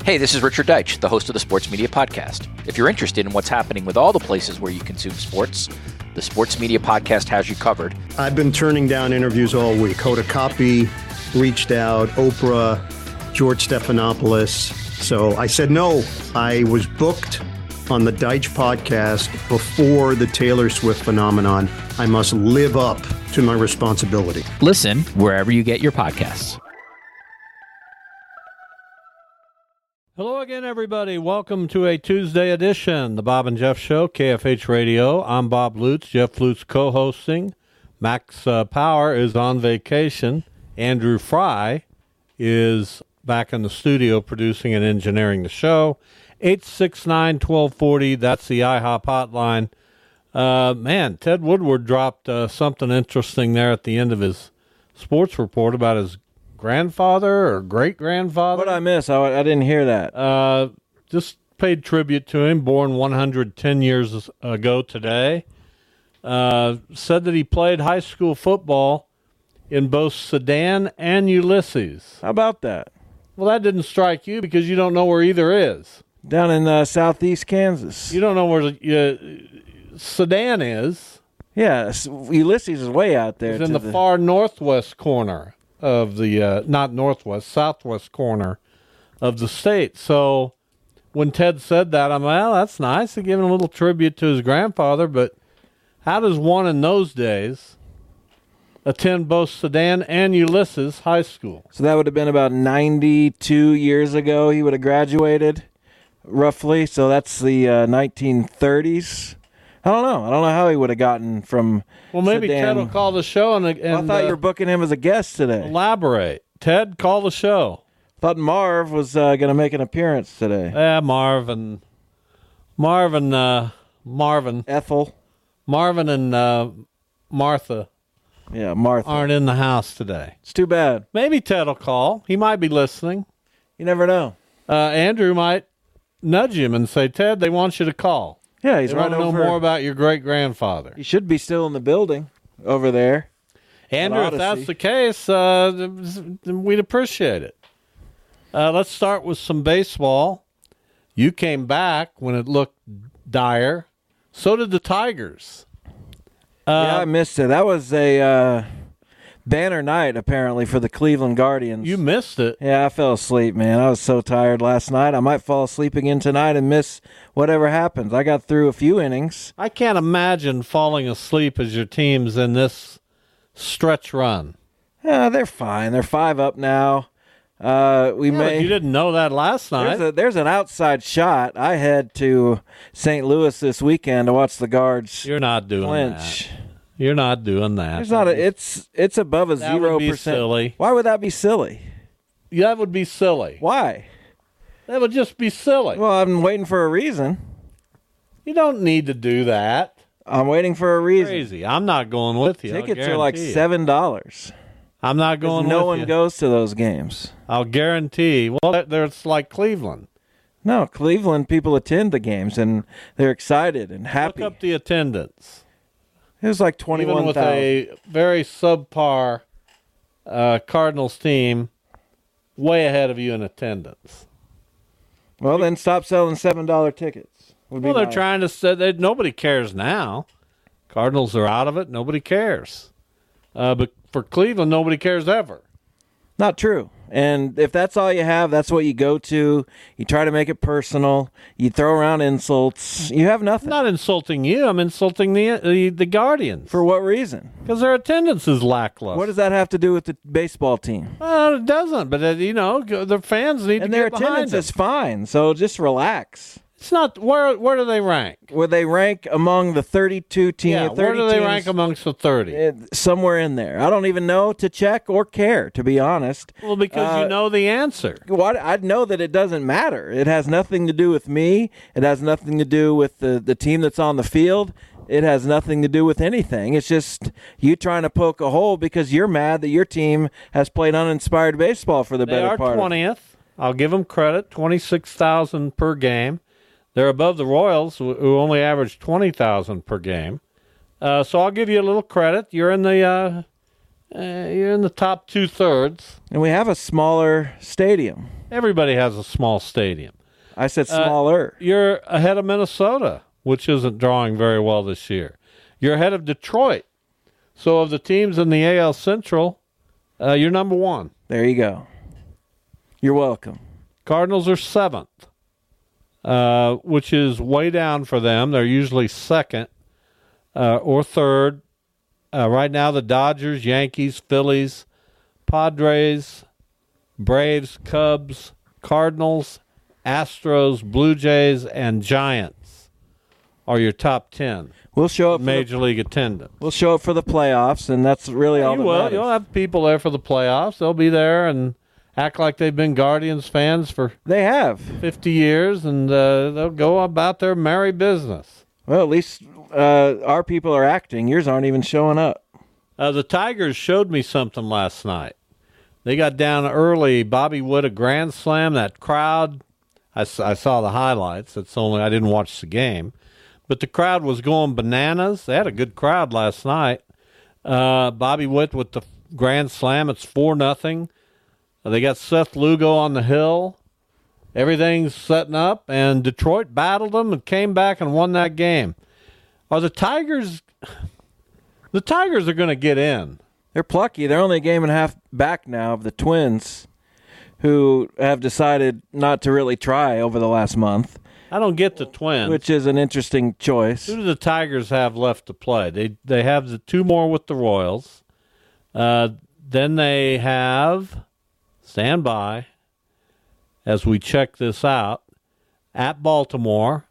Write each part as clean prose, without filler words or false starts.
Hey, this is Richard Deitch, the host of the Sports Media Podcast. If you're interested in what's happening with all the places where you consume sports, the Sports Media Podcast has you covered. I've been turning down interviews all week. Hoda Kotb reached out, Oprah, George Stephanopoulos. So I said no. I was booked on the Deitch podcast before the Taylor Swift phenomenon. I must live up to my responsibility. Listen wherever you get your podcasts. Hello again, everybody. Welcome to a Tuesday edition, the Bob and Jeff Show, KFH Radio. I'm Bob Lutz, Jeff Lutz co-hosting. Max Power is on vacation. Andrew Fry is back in the studio producing and engineering the show. 869-1240, that's the IHOP hotline. Man, Ted Woodward dropped something interesting there at the end of his sports report about his grandfather or great-grandfather. What did I miss? I didn't hear that. Just paid tribute to him, born 110 years ago today. Said that he played high school football in both Sedan and Ulysses. How about that? Well, that didn't strike you because you don't know where either is. Down in southeast Kansas. You don't know where Sedan is. Yeah, Ulysses is way out there. It's in the far northwest corner of the, not northwest, southwest corner of the state. So when Ted said that, I'm well, that's nice to give him a little tribute to his grandfather, but how does one in those days attend both Sedan and Ulysses High School? So that would have been about 92 years ago he would have graduated, roughly. So that's the 1930s. I don't know how he would have gotten from Well, maybe Sedan. Ted will call the show and I thought you were booking him as a guest today. Elaborate. Ted, call the show. Thought Marv was going to make an appearance today. Yeah, Marvin, Ethel. Marvin and Martha Yeah, Martha. aren't in the house today. It's too bad. Maybe Ted will call. He might be listening. You never know. Andrew might nudge him and say, Ted, they want you to call. Yeah, he's They right want to know over. more about your great-grandfather. He should be still in the building over there. Andrew, if that's the case, we'd appreciate it. Let's start with some baseball. You came back when it looked dire. So did the Tigers. Yeah, I missed it. That was a banner night, apparently, for the Cleveland Guardians. You missed it. Yeah, I fell asleep, man. I was so tired last night. I might fall asleep again tonight and miss whatever happens. I got through a few innings. I can't imagine falling asleep as your team's in this stretch run. Yeah, they're fine. They're 5 up now. But you didn't know that last night. There's an outside shot. I head to St. Louis this weekend to watch the Guards. You're not doing clinch. that. You're not doing that. There's not it's above a 0%. That would be silly. Why would that be silly? Yeah, that would be silly. Why? That would just be silly. Well, I'm waiting for a reason. You don't need to do that. I'm waiting for a reason. Crazy. I'm not going with you. Tickets are like $7. I'm not going with you. No one goes to those games. I'll guarantee. Well, there's like Cleveland. No, Cleveland people attend the games and they're excited and happy. Look up the attendance. It was like Even 21,000. with a very subpar Cardinals team, way ahead of you in attendance. Well, then stop selling $7 tickets. Well, they're trying to say that nobody cares now. Cardinals are out of it. Nobody cares. But for Cleveland, nobody cares ever. Not true. And if that's all you have, that's what you go to. You try to make it personal. You throw around insults. You have nothing. I'm not insulting you. I'm insulting the Guardians. For what reason? Because their attendance is lackluster. What does that have to do with the baseball team? It doesn't. But, the fans need And to their get behind attendance them. is fine, so just relax. It's not. Where do they rank? Where they rank among the 32 teams. Yeah, where do they rank amongst the 30? Somewhere in there. I don't even know to check or care, to be honest. Well, because you know the answer. Well, I know that it doesn't matter. It has nothing to do with me. It has nothing to do with the team that's on the field. It has nothing to do with anything. It's just you trying to poke a hole because you're mad that your team has played uninspired baseball for the better part. They are 20th. I'll give them credit. 26,000 per game. They're above the Royals, who only average 20,000 per game. So I'll give you a little credit. You're in the You're in the top 2/3. And we have a smaller stadium. Everybody has a small stadium. I said smaller. You're ahead of Minnesota, which isn't drawing very well this year. You're ahead of Detroit. So of the teams in the AL Central, you're number 1. There you go. You're welcome. Cardinals are 7th, which is way down for them. They're usually 2nd or 3rd. Right now, the Dodgers, Yankees, Phillies, Padres, Braves, Cubs, Cardinals, Astros, Blue Jays, and Giants are your top 10. We'll show up Major League attendance. We'll show up for the playoffs, and that's really all that matters. You'll have people there for the playoffs. They'll be there and act like they've been Guardians fans for They have. 50 years, and they'll go about their merry business. Well, at least our people are acting. Yours aren't even showing up. The Tigers showed me something last night. They got down early. Bobby Wood, a grand slam. That crowd, I saw the highlights. I didn't watch the game. But the crowd was going bananas. They had a good crowd last night. Bobby Witt with the grand slam. It's 4-0. They got Seth Lugo on the hill. Everything's setting up, and Detroit battled them and came back and won that game. Are the Tigers? The Tigers are going to get in. They're plucky. They're only a game and a half back now of the Twins, who have decided not to really try over the last month. I don't get the Twins. Which is an interesting choice. Who do the Tigers have left to play? They have the 2 more with the Royals. Then they have, stand by as we check this out, at Baltimore,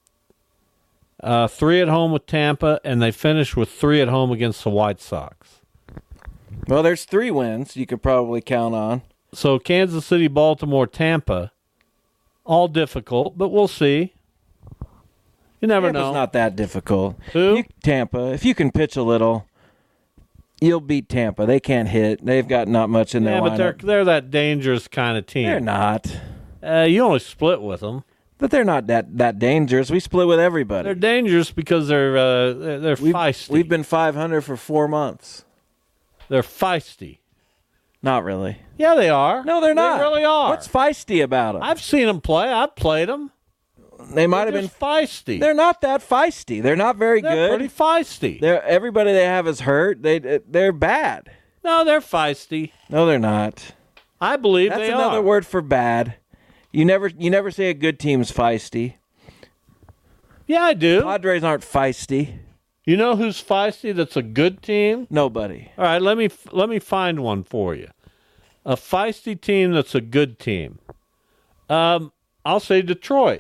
3 at home with Tampa, and they finish with 3 at home against the White Sox. Well, there's 3 wins you could probably count on. So Kansas City, Baltimore, Tampa, all difficult, but we'll see. You never know. It's not that difficult. Who? Tampa. If you can pitch a little, you'll beat Tampa. They can't hit. They've got not much in their lineup. Yeah, but they're that dangerous kind of team. They're not. You only split with them. But they're not that dangerous. We split with everybody. They're dangerous because they're feisty. We've been 500 for 4 months. They're feisty. Not really. Yeah, they are. No, they're not. They really are. What's feisty about them? I've seen them play. I've played them. They might have been feisty. They're not that feisty. They're not very good. They're pretty feisty. Everybody they have is hurt. They're bad. No, they're feisty. No, they're not. I believe That's they are. That's another word for bad. You never say a good team's feisty. Yeah, I do. Padres aren't feisty. You know who's feisty that's a good team? Nobody. All right, let me find one for you. A feisty team that's a good team. I'll say Detroit.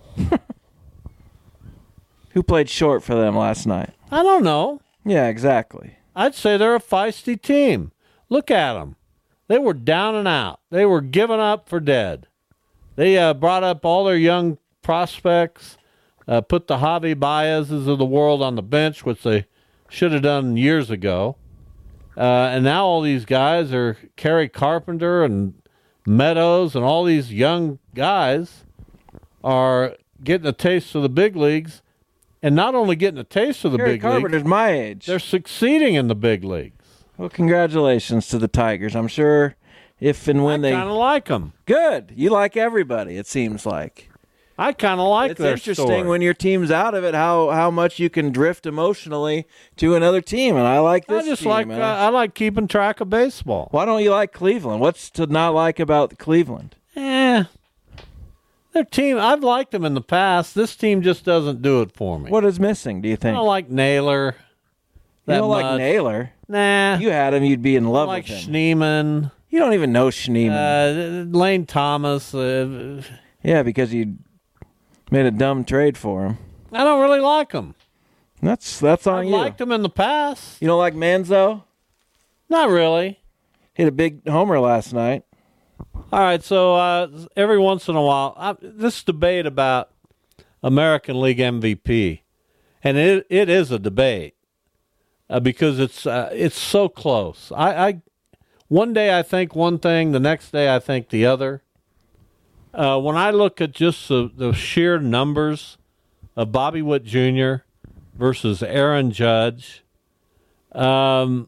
Who played short for them last night? I don't know. Yeah, exactly. I'd say they're a feisty team. Look at them. They were down and out. They were giving up for dead. They brought up all their young prospects, put the Javi Baez's of the world on the bench, which they should have done years ago. And now all these guys are Kerry Carpenter and Meadows, and all these young guys are getting a taste of the big leagues. And not only getting a taste of the Kerry big Carpenter's leagues, my age. they're succeeding in the big leagues. Well, congratulations to the Tigers. I'm sure if and when I kind of like them. Good. You like everybody, it seems like. I kind of like their It's interesting story. when your team's out of it how much you can drift emotionally to another team, and I like this team. I like keeping track of baseball. Why don't you like Cleveland? What's to not like about Cleveland? Their team, I've liked them in the past. This team just doesn't do it for me. What is missing, do you I think? don't like Naylor. You don't much. like Naylor? Nah. You had him, you'd be in I love like with him. Schneeman. You don't even know Schneeman. Lane Thomas. Yeah, because you made a dumb trade for him. I don't really like them. That's on I've you. liked them in the past. You don't like Manzo? Not really. Hit a big homer last night. All right, so every once in a while, this debate about American League MVP, and it is a debate because it's so close. I one day I think one thing, the next day I think the other. When I look at just the sheer numbers of Bobby Witt Jr. versus Aaron Judge, the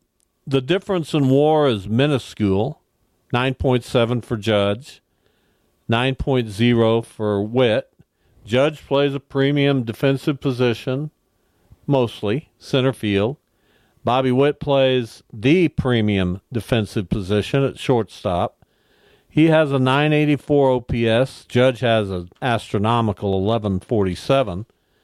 the difference in WAR is minuscule, 9.7 for Judge, 9.0 for Witt. Judge plays a premium defensive position, mostly center field. Bobby Witt plays the premium defensive position at shortstop. He has a 984 OPS. Judge has an astronomical 1147.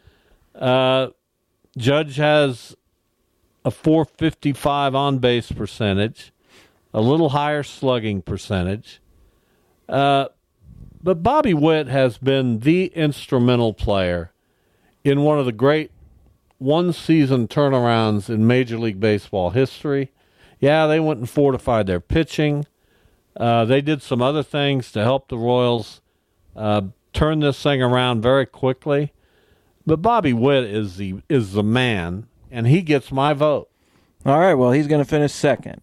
Judge has a 455 on-base percentage, a little higher slugging percentage. But Bobby Witt has been the instrumental player in one of the great one-season turnarounds in Major League Baseball history. Yeah, they went and fortified their pitching. They did some other things to help the Royals turn this thing around very quickly. But Bobby Witt is the man, and he gets my vote. All right, well, he's going to finish second.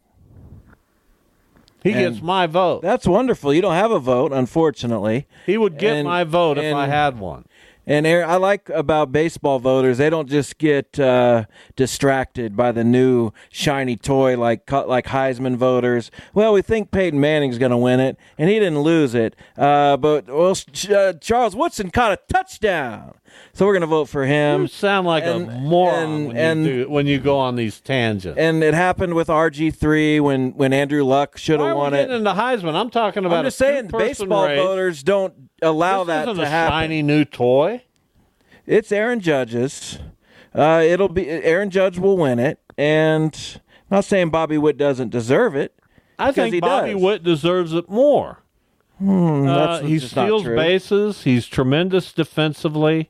He gets my vote. That's wonderful. You don't have a vote, unfortunately. He would get my vote if I had one. And I like about baseball voters, they don't just get distracted by the new shiny toy like Heisman voters. Well, we think Peyton Manning's going to win it, and he didn't lose it. But Charles Woodson caught a touchdown, so we're going to vote for him. You sound like a moron when you go on these tangents. And it happened with RG3 when Andrew Luck should have won it. Getting into Heisman? I'm talking about. I'm just saying, baseball voters don't allow that to happen. This isn't a shiny new toy. It's Aaron Judge's. It'll be Aaron Judge will win it, and I'm not saying Bobby Witt doesn't deserve it. I think Bobby Witt deserves it more. He steals bases. He's tremendous defensively.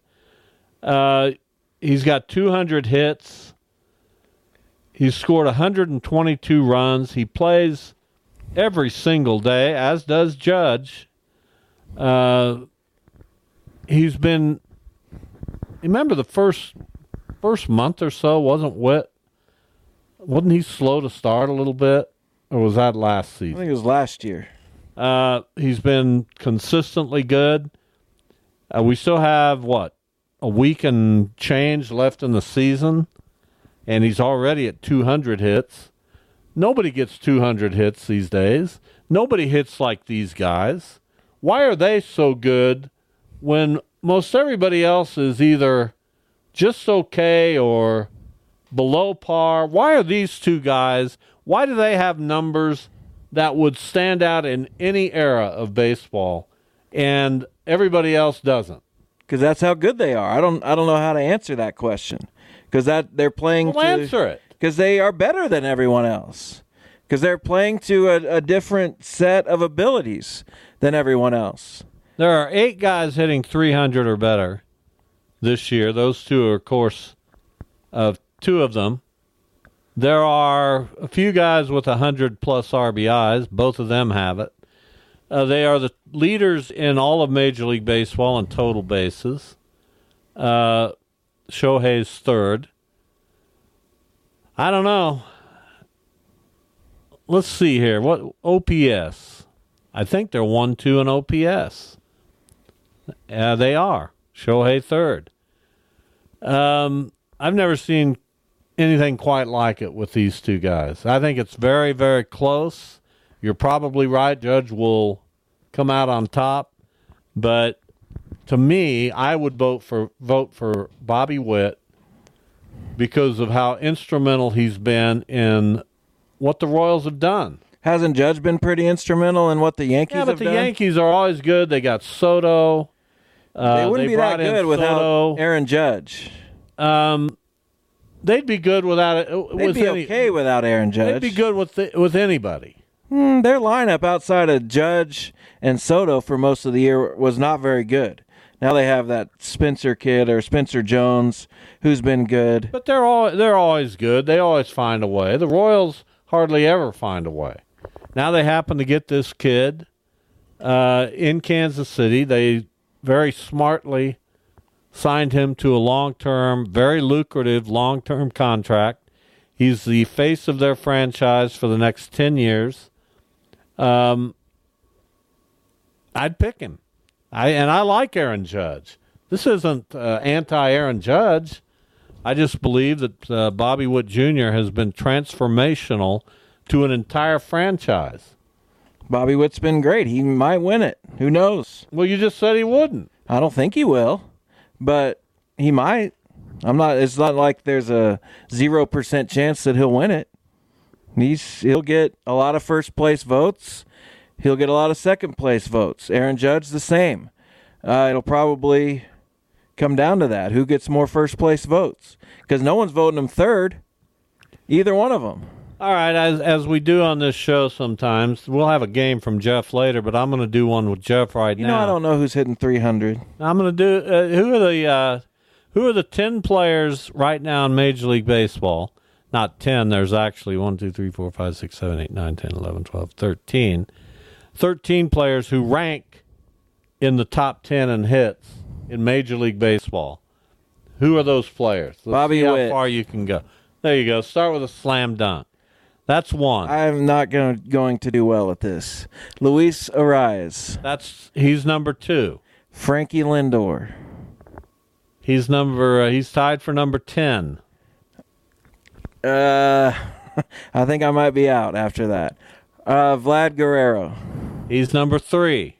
He's got 200 hits. He's scored 122 runs. He plays every single day, as does Judge. He's been. Remember the first month or so, wasn't he slow to start a little bit? Or was that last season? I think it was last year. He's been consistently good. We still have, a week and change left in the season, and he's already at 200 hits. Nobody gets 200 hits these days. Nobody hits like these guys. Why are they so good when most everybody else is either just okay or below par? Why are these two guys, why do they have numbers that would stand out in any era of baseball and everybody else doesn't? Because that's how good they are. I don't know how to answer that question. Because they're playing answer it. Because they are better than everyone else. Because they're playing to a different set of abilities than everyone else. There are 8 guys hitting 300 or better this year. Those two are, of course, 2 of them. There are a few guys with 100-plus RBIs. Both of them have it. They are the leaders in all of Major League Baseball in total bases. Shohei's third. I don't know. Let's see here. What OPS? I think they're 1-2 in OPS. They are. Shohei third. I've never seen anything quite like it with these two guys. I think it's very, very close. You're probably right. Judge will come out on top. But to me, I would vote for Bobby Witt because of how instrumental he's been in what the Royals have done. Hasn't Judge been pretty instrumental in what the Yankees have done? Yeah, but the Yankees are always good. They got Soto. They wouldn't be that good without Aaron Judge. They'd be good without it. They'd be okay without Aaron Judge. They'd be good with anybody. Their lineup outside of Judge and Soto for most of the year was not very good. Now they have that Spencer kid or Spencer Jones who's been good. But they're always good. They always find a way. The Royals hardly ever find a way. Now they happen to get this kid in Kansas City. They very smartly signed him to a long-term, very lucrative long-term contract. He's the face of their franchise for the next 10 years. I'd pick him. I like Aaron Judge. This isn't anti-Aaron Judge. I just believe that Bobby Witt Jr. has been transformational to an entire franchise. Bobby Witt's been great. He might win it. Who knows? Well, you just said he wouldn't. I don't think he will, but he might. It's not like there's a 0% chance that he'll win it. He'll get a lot of first place votes. He'll get a lot of second place votes. Aaron Judge, the same. It'll probably come down to that. Who gets more first place votes? Because no one's voting him third. Either one of them. All right, as we do on this show sometimes, we'll have a game from Jeff later, but I'm going to do one with Jeff right now. You know, I don't know who's hitting 300. I'm going to do who are the 10 players right now in Major League Baseball? Not 10, there's actually 1, 2, 3, 4, 5, 6, 7, 8, 9, 10, 11, 12, 13. 13 players who rank in the top 10 in hits in Major League Baseball. Who are those players? Let's Bobby see how Witt. far you can go. There you go. Start with a slam dunk. That's one. I'm not going to do well at this. Luis Arias. He's number 2. Frankie Lindor. He's tied for number 10. I think I might be out after that. Vlad Guerrero. He's number 3.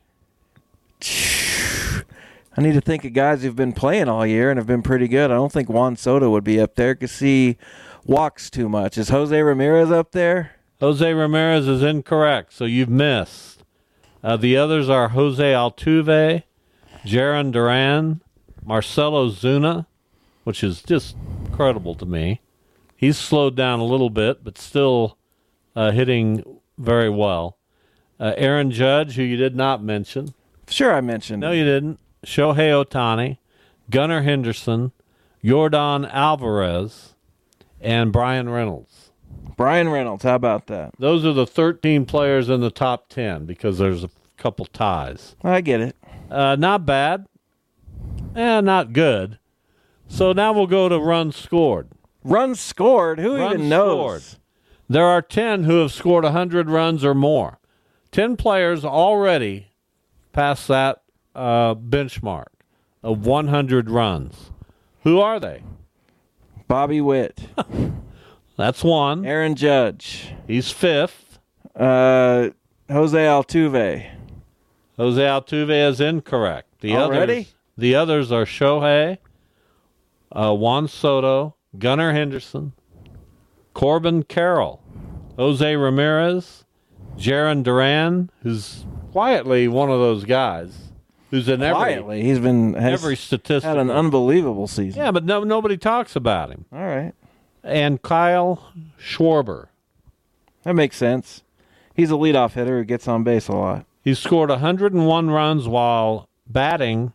I need to think of guys who've been playing all year and have been pretty good. I don't think Juan Soto would be up there because he walks too much. Is Jose Ramirez up there? Jose Ramirez is incorrect, so you've missed. The others are Jose Altuve, Jarren Duran, Marcelo Zuna, which is just incredible to me. He's slowed down a little bit, but still hitting very well. Aaron Judge, who you did not mention. Sure, I mentioned. No, you didn't. Shohei Ohtani, Gunnar Henderson, Yordan Alvarez, and Brian Reynolds. Brian Reynolds, how about that? Those are the 13 players in the top 10 because there's a couple ties. I get it. Not bad. Not good. So now we'll go to runs scored. Runs scored? Who Runs even knows? scored. There are 10 who have scored 100 runs or more. 10 players already past that benchmark of 100 runs. Who are they? Bobby Witt. That's one. Aaron Judge. He's 5th. Jose Altuve. Jose Altuve is incorrect. Already? The others are Shohei, Juan Soto, Gunnar Henderson, Corbin Carroll, Jose Ramirez, Jarren Duran, who's quietly one of those guys who's in every statistic. Had an unbelievable season. Yeah, but nobody talks about him. All right. And Kyle Schwarber. That makes sense. He's a leadoff hitter who gets on base a lot. He scored 101 runs while batting.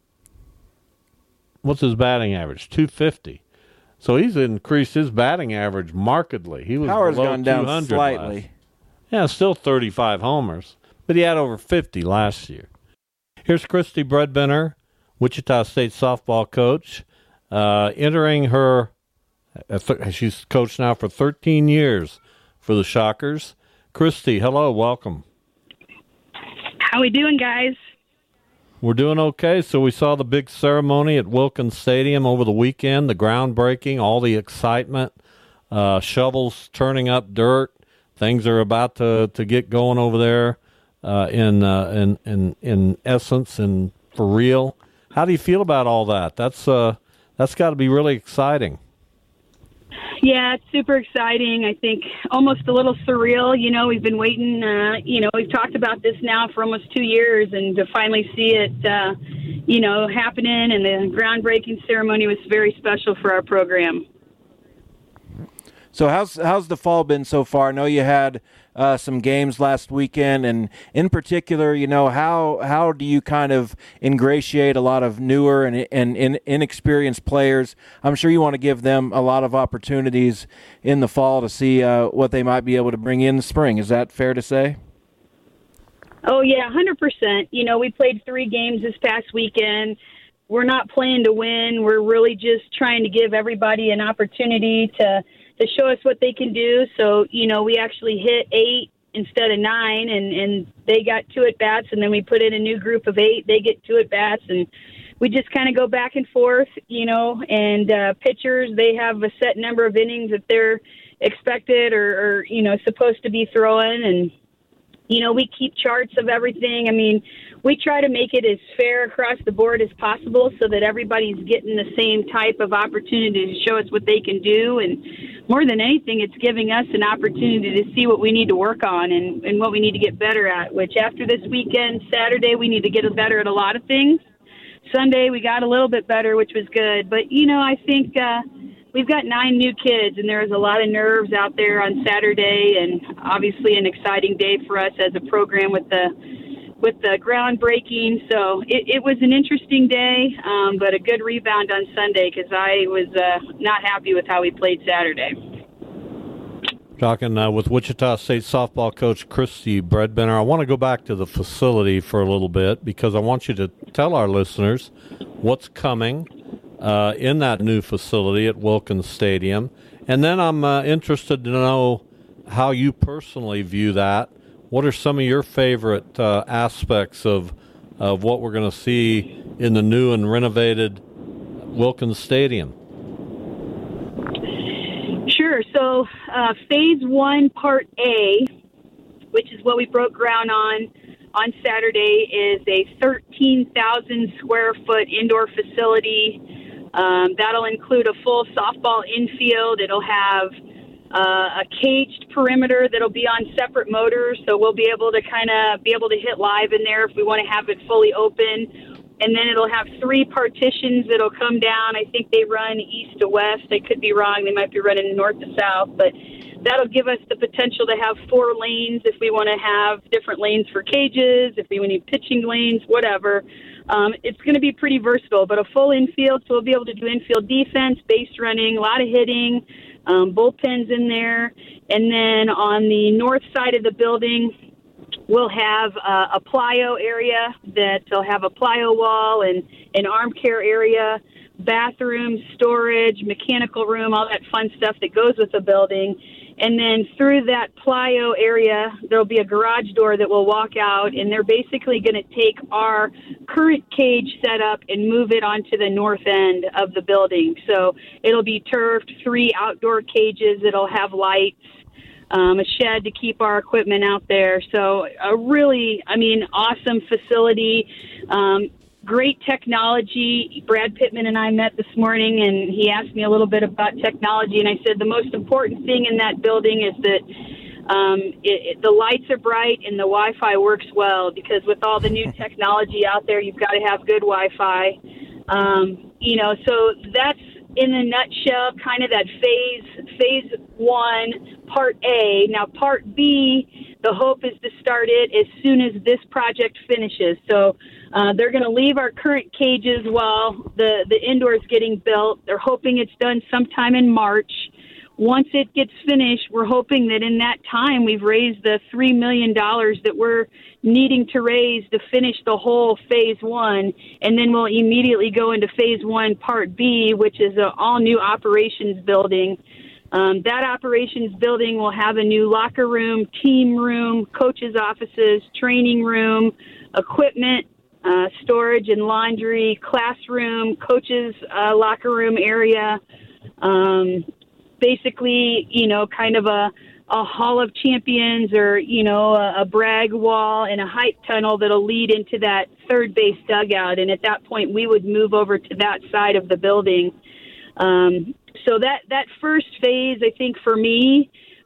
What's his batting average? 250. So he's increased his batting average markedly. He was Power's below gone down 200 slightly. Yeah, still 35 homers, but he had over 50 last year. Here's Christy Bredbender, Wichita State softball coach, entering her. She's coached now for 13 years for the Shockers. Christy, hello, welcome. How we doing, guys? We're doing okay. So we saw the big ceremony at Wilkins Stadium over the weekend, the groundbreaking, all the excitement, shovels turning up dirt. Things are about to get going over there in essence and for real. How do you feel about all that? That's got to be really exciting. Yeah, it's super exciting. I think almost a little surreal. You know, we've been waiting, we've talked about this now for almost 2 years, and to finally see it, happening, and the groundbreaking ceremony was very special for our program. So how's the fall been so far? I know you had some games last weekend, and in particular, how do you kind of ingratiate a lot of newer and inexperienced players? I'm sure you want to give them a lot of opportunities in the fall to see what they might be able to bring in the spring. Is that fair to say? Oh, yeah, 100%. We played 3 games this past weekend. We're not playing to win. We're really just trying to give everybody an opportunity to show us what they can do. So, we actually hit 8 instead of 9, and they got 2 at-bats, and then we put in a new group of 8. They get 2 at-bats, and we just kind of go back and forth, and pitchers, they have a set number of innings that they're expected or supposed to be throwing. And, we keep charts of everything. I mean, we try to make it as fair across the board as possible so that everybody's getting the same type of opportunity to show us what they can do. And more than anything, it's giving us an opportunity to see what we need to work on and what we need to get better at, which after this weekend, Saturday, we need to get better at a lot of things. Sunday, we got a little bit better, which was good. But, I think we've got 9 new kids, and there was a lot of nerves out there on Saturday, and obviously an exciting day for us as a program with the groundbreaking. So it was an interesting day, but a good rebound on Sunday because I was not happy with how we played Saturday. Talking with Wichita State softball coach Christy Bredbender. I want to go back to the facility for a little bit because I want you to tell our listeners what's coming in that new facility at Wilkins Stadium. And then I'm interested to know how you personally view that. What are some of your favorite aspects of what we're going to see in the new and renovated Wilkins Stadium? Sure. So Phase 1, Part A, which is what we broke ground on Saturday, is a 13,000 square foot indoor facility. That'll include a full softball infield. It'll have a caged perimeter that'll be on separate motors, so we'll be able to hit live in there if we want to have it fully open. And then it'll have 3 partitions that'll come down. I think they run east to west. I could be wrong. They might be running north to south, but that'll give us the potential to have 4 lanes if we want to have different lanes for cages, if we need pitching lanes, whatever. It's going to be pretty versatile, but a full infield, so we'll be able to do infield defense, base running, a lot of hitting, bullpens in there. And then on the north side of the building, we'll have a plyo area that'll have a plyo wall and an arm care area, bathroom, storage, mechanical room, all that fun stuff that goes with the building. And then through that plyo area, there'll be a garage door that will walk out, and they're basically going to take our current cage setup and move it onto the north end of the building. So it'll be turfed, 3 outdoor cages. It'll have lights, a shed to keep our equipment out there. So a really, awesome facility. Great technology. Brad Pittman and I met this morning, and he asked me a little bit about technology, and I said the most important thing in that building is that the lights are bright and the Wi-Fi works well, because with all the new technology out there, you've got to have good Wi-Fi. So that's in a nutshell kind of that phase 1, Part A. Now, Part B, the hope is to start it as soon as this project finishes. So they're going to leave our current cages while the indoor is getting built. They're hoping it's done sometime in March. Once it gets finished, we're hoping that in that time we've raised the $3 million that we're needing to raise to finish the whole Phase 1, and then we'll immediately go into Phase 1, Part B, which is an all-new operations building. That operations building will have a new locker room, team room, coaches' offices, training room, equipment, storage and laundry, classroom, coaches' locker room area, basically, kind of a Hall of Champions or, a brag wall and a hype tunnel that'll lead into that third base dugout. And at that point, we would move over to that side of the building. So that first phase, I think for me,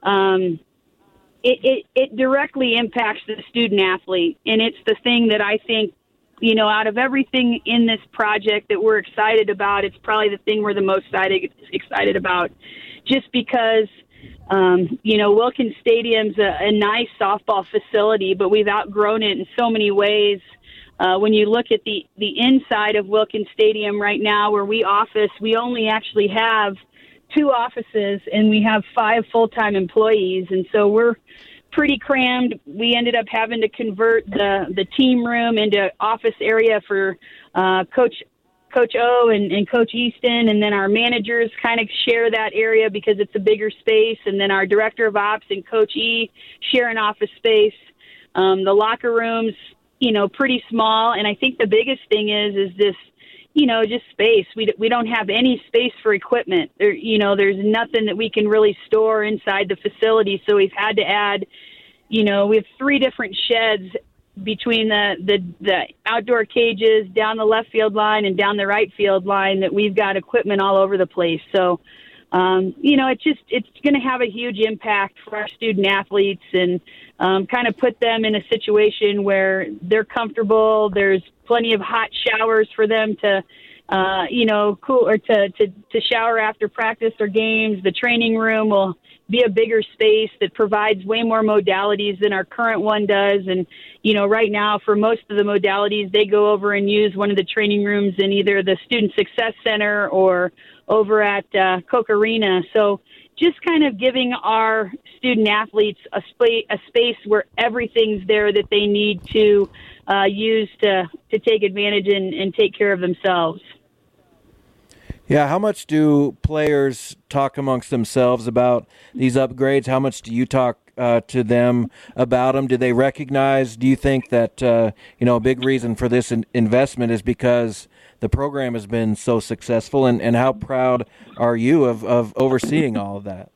it directly impacts the student athlete. And it's the thing that I think, out of everything in this project that we're excited about, it's probably the thing we're the most excited about, just because, Wilkins Stadium's a nice softball facility, but we've outgrown it in so many ways. When you look at the inside of Wilkins Stadium right now where we office, we only actually have 2 offices and we have 5 full-time employees. And so we're pretty crammed. We ended up having to convert the team room into office area for Coach O and Coach Easton, and then our managers kind of share that area because it's a bigger space, and then our director of ops and Coach E share an office space. The locker rooms, pretty small, and I think the biggest thing is this, just space. We don't have any space for equipment. There's nothing that we can really store inside the facility. So we've had to add, we have 3 different sheds between the outdoor cages, down the left field line and down the right field line, that we've got equipment all over the place. So, it's going to have a huge impact for our student athletes, and kind of put them in a situation where they're comfortable. There's plenty of hot showers for them to, cool, or to shower after practice or games. The training room will be a bigger space that provides way more modalities than our current one does. And, right now for most of the modalities, they go over and use one of the training rooms in either the Student Success Center or over at Koch Arena. So just kind of giving our student athletes a space where everything's there that they need to use to take advantage and take care of themselves. Yeah, how much do players talk amongst themselves about these upgrades? How much do you talk to them about them? Do they recognize, do you think that, a big reason for this investment is because the program has been so successful, and how proud are you of overseeing all of that?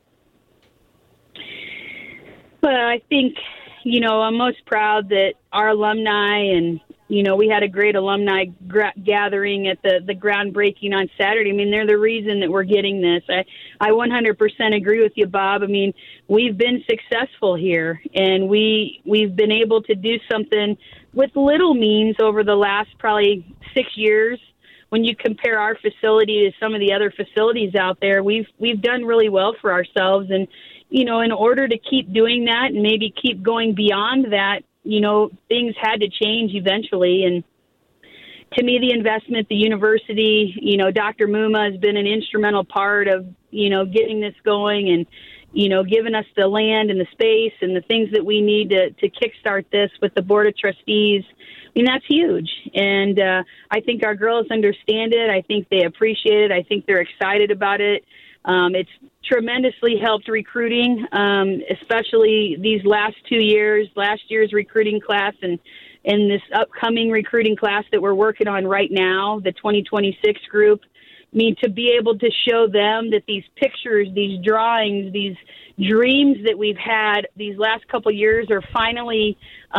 Well, I think, I'm most proud that our alumni, and, we had a great alumni gathering at the groundbreaking on Saturday. I mean, they're the reason that we're getting this. I 100% agree with you, Bob. I mean, we've been successful here, and we've been able to do something with little means over the last probably 6 years. When you compare our facility to some of the other facilities out there, we've done really well for ourselves. And, in order to keep doing that and maybe keep going beyond that, things had to change eventually. And to me, the investment, the university, Dr. Muma has been an instrumental part of, getting this going and, giving us the land and the space and the things that we need to kickstart this with the Board of Trustees. I mean, that's huge. And I think our girls understand it. I think they appreciate it. I think they're excited about it. It's tremendously helped recruiting, especially these last 2 years, last year's recruiting class and this upcoming recruiting class that we're working on right now, the 2026 group. I mean, to be able to show them that these pictures, these drawings, these dreams that we've had these last couple years are finally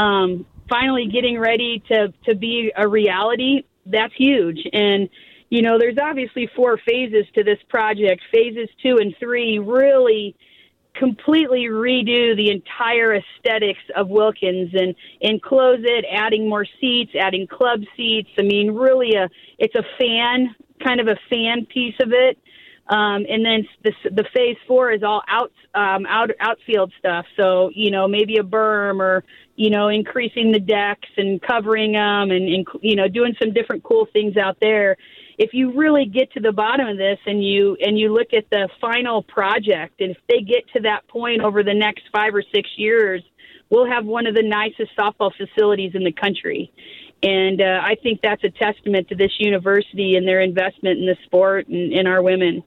getting ready to be a reality, that's huge. And there's obviously 4 phases to this project. Phases 2 and 3 really completely redo the entire aesthetics of Wilkins and enclose it, adding more seats, adding club seats. I mean, really it's a kind of a fan piece of it. And then the phase 4 is all outfield stuff. So, maybe a berm or, increasing the decks and covering them and doing some different cool things out there. If you really get to the bottom of this and you look at the final project, and if they get to that point over the next 5 or 6 years, we'll have one of the nicest softball facilities in the country. And I think that's a testament to this university and their investment in the sport and in our women.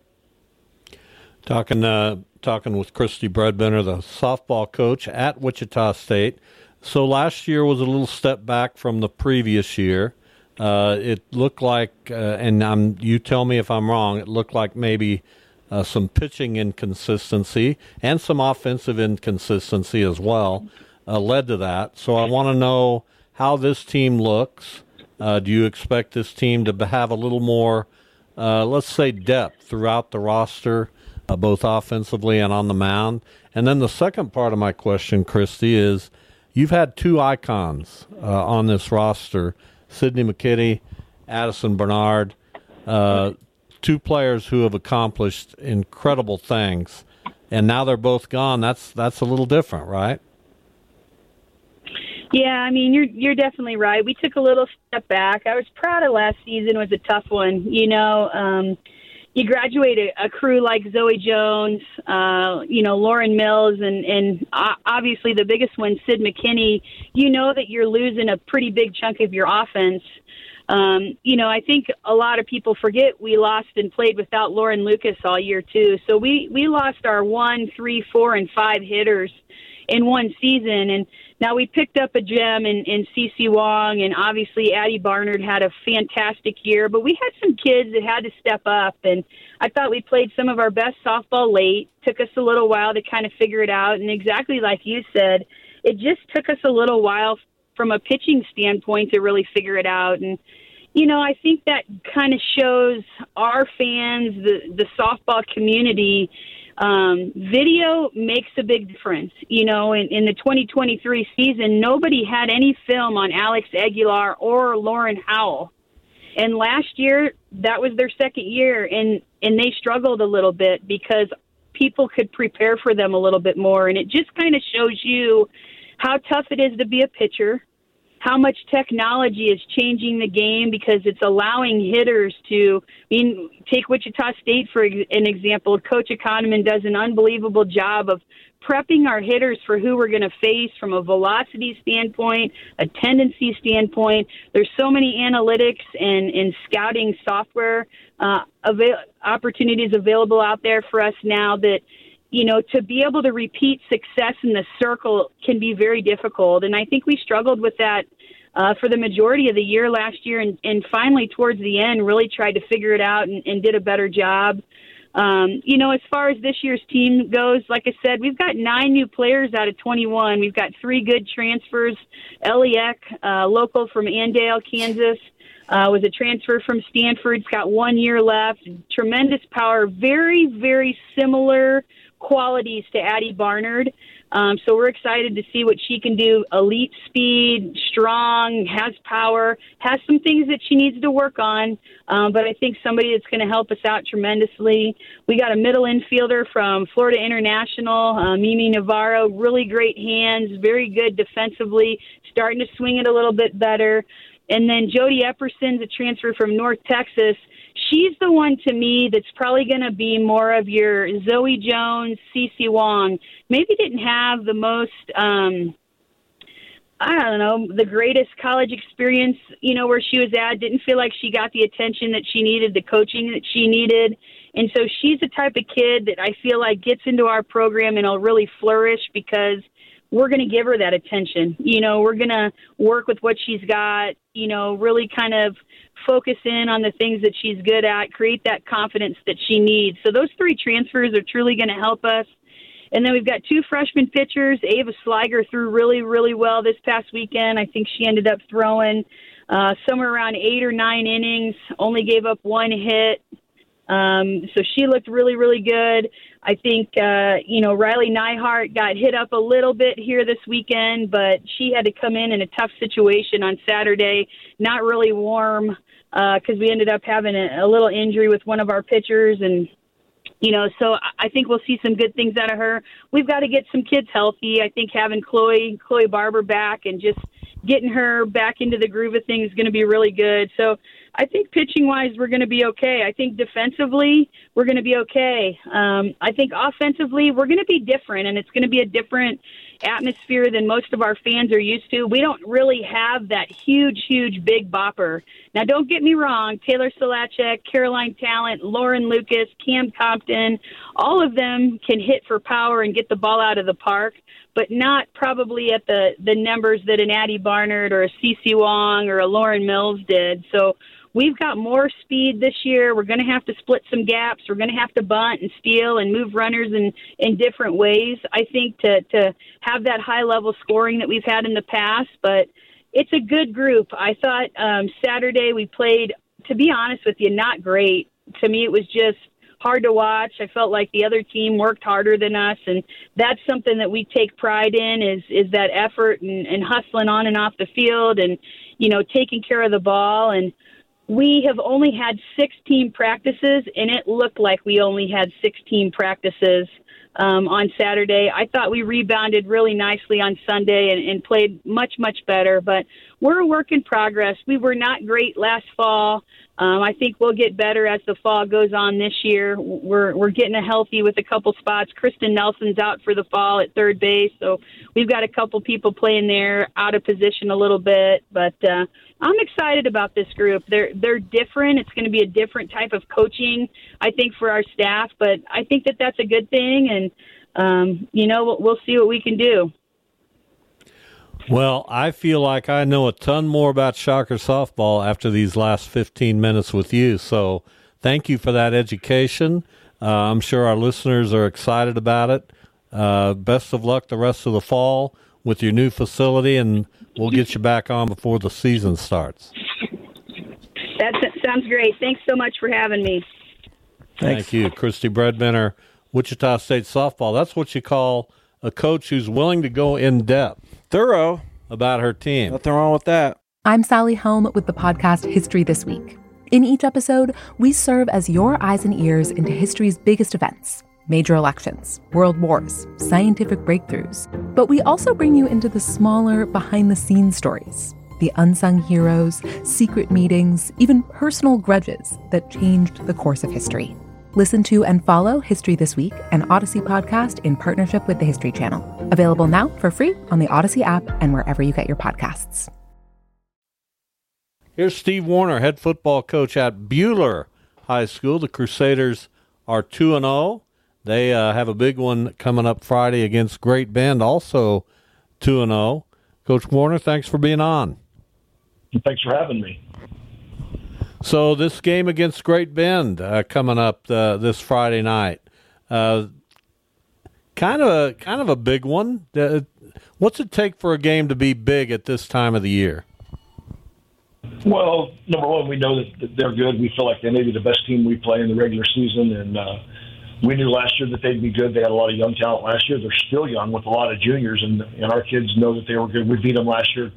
Talking with Christy Bredbender, the softball coach at Wichita State. So last year was a little step back from the previous year. It looked like, and you tell me if I'm wrong, it looked like maybe some pitching inconsistency and some offensive inconsistency as well led to that. So I want to know how this team looks. Do you expect this team to have a little more, let's say, depth throughout the roster, both offensively and on the mound? And then the second part of my question, Christy, is you've had 2 icons on this roster, Sydney McKinney, Addison Bernard, 2 players who have accomplished incredible things, and now they're both gone. That's a little different, right? Yeah, I mean, you're definitely right. We took a little step back. I was proud of last season. It was a tough one. You graduate a crew like Zoe Jones, Lauren Mills, and obviously the biggest one, Sid McKinney. You know that you're losing a pretty big chunk of your offense. I think a lot of people forget we lost and played without Lauren Lucas all year too. So we lost our 1, 3, 4, and 5 hitters in one season. And Now, we picked up a gem in CeCe Wong, and obviously Addie Barnard had a fantastic year, but we had some kids that had to step up, and I thought we played some of our best softball late. Took us a little while to kind of figure it out, and exactly like you said, it just took us a little while from a pitching standpoint to really figure it out. And, you know, I think that kind of shows our fans, the softball community, video makes a big difference. You know, in the 2023 season, nobody had any film on Alex Aguilar or Lauren Howell. And last year, that was their second year, and they struggled a little bit because people could prepare for them a little bit more. And it just kind of shows you how tough it is to be a pitcher, how much technology is changing the game because it's allowing hitters to, take Wichita State for an example. Coach Economan does an unbelievable job of prepping our hitters for who we're going to face from a velocity standpoint, a tendency standpoint. There's so many analytics and scouting software opportunities available out there for us now that, you know, to be able to repeat success in the circle can be very difficult. And I think we struggled with that for the majority of the year last year, and finally towards the end really tried to figure it out and did a better job. You know, as far as this year's team goes, like I said, we've got 9 new players out of 21. We've got 3 good transfers. Ellie Eck, local from Andale, Kansas, was a transfer from Stanford. He's got 1 year left. Tremendous power, very, very similar qualities to Addie Barnard. So we're excited to see what she can do. Elite speed, strong, has power, has some things that she needs to work on. But I think somebody that's going to help us out tremendously. We got a middle infielder from Florida International, Mimi Navarro, really great hands, very good defensively, starting to swing it a little bit better. And then Jody Epperson's a transfer from North Texas. She's the one to me that's probably going to be more of your Zoe Jones, CeCe Wong. Maybe didn't have the most, the greatest college experience, you know, where she was at. Didn't feel like she got the attention that she needed, the coaching that she needed. And so she's the type of kid that I feel like gets into our program and will really flourish because we're going to give her that attention. You know, we're going to work with what she's got, you know, really kind of focus in on the things that she's good at, create that confidence that she needs. So those 3 transfers are truly going to help us. And then we've got 2 freshman pitchers. Ava Sliger threw really, really well this past weekend. I think she ended up throwing somewhere around 8 or 9 innings, only gave up 1 hit. So she looked really, really good. I think, Riley Neihart got hit up a little bit here this weekend, but she had to come in a tough situation on Saturday, not really warm, because we ended up having a little injury with one of our pitchers. And, you know, so I think we'll see some good things out of her. We've got to get some kids healthy. I think having Chloe Barber back and just getting her back into the groove of things is going to be really good. So I think pitching-wise, we're going to be okay. I think defensively, we're going to be okay. I think offensively, we're going to be different, and it's going to be a different atmosphere than most of our fans are used to. We don't really have that huge big bopper. Now, don't get me wrong, Taylor Solacek, Caroline Talent, Lauren Lucas, Cam Compton, all of them can hit for power and get the ball out of the park, but not probably at the numbers that an Addie Barnard or a CeCe Wong or a Lauren Mills did. So we've got more speed this year. We're going to have to split some gaps. We're going to have to bunt and steal and move runners in different ways, I think, to have that high-level scoring that we've had in the past. But it's a good group. I thought Saturday we played, to be honest with you, not great. To me, it was just hard to watch. I felt like the other team worked harder than us, and that's something that we take pride in is that effort and hustling on and off the field and, you know, taking care of the ball. And we have only had 6 team practices, and it looked like we only had 6 team practices on Saturday. I thought we rebounded really nicely on Sunday and played much, much better, but we're a work in progress. We were not great last fall. I think we'll get better as the fall goes on this year. We're getting healthy with a couple spots. Kristen Nelson's out for the fall at third base, so we've got a couple people playing there out of position a little bit. But I'm excited about this group. They're different. It's going to be a different type of coaching, I think, for our staff. But I think that that's a good thing, and we'll see what we can do. Well, I feel like I know a ton more about Shocker softball after these last 15 minutes with you. So thank you for that education. I'm sure our listeners are excited about it. Best of luck the rest of the fall with your new facility, and we'll get you back on before the season starts. That sounds great. Thanks so much for having me. Thank you. Christy Breadbinter, Wichita State softball. That's what you call a coach who's willing to go in depth. Thorough about her team. Nothing wrong with that. I'm Sally Helm with the podcast History This Week. In each episode, we serve as your eyes and ears into history's biggest events, major elections, world wars, scientific breakthroughs. But we also bring you into the smaller, behind-the-scenes stories, the unsung heroes, secret meetings, even personal grudges that changed the course of history. Listen to and follow History This Week, an Odyssey podcast in partnership with the History Channel. Available now for free on the Odyssey app and wherever you get your podcasts. Here's Steve Warner, head football coach at Buhler High School. The Crusaders are 2-0. They have a big one coming up Friday against Great Bend, also 2-0. Coach Warner, thanks for being on. Thanks for having me. So this game against Great Bend coming up this Friday night, kind of a big one. What's it take for a game to be big at this time of the year? Well, number one, we know that they're good. We feel like they may be the best team we play in the regular season, and we knew last year that they'd be good. They had a lot of young talent last year. They're still young with a lot of juniors, and our kids know that they were good. We beat them last year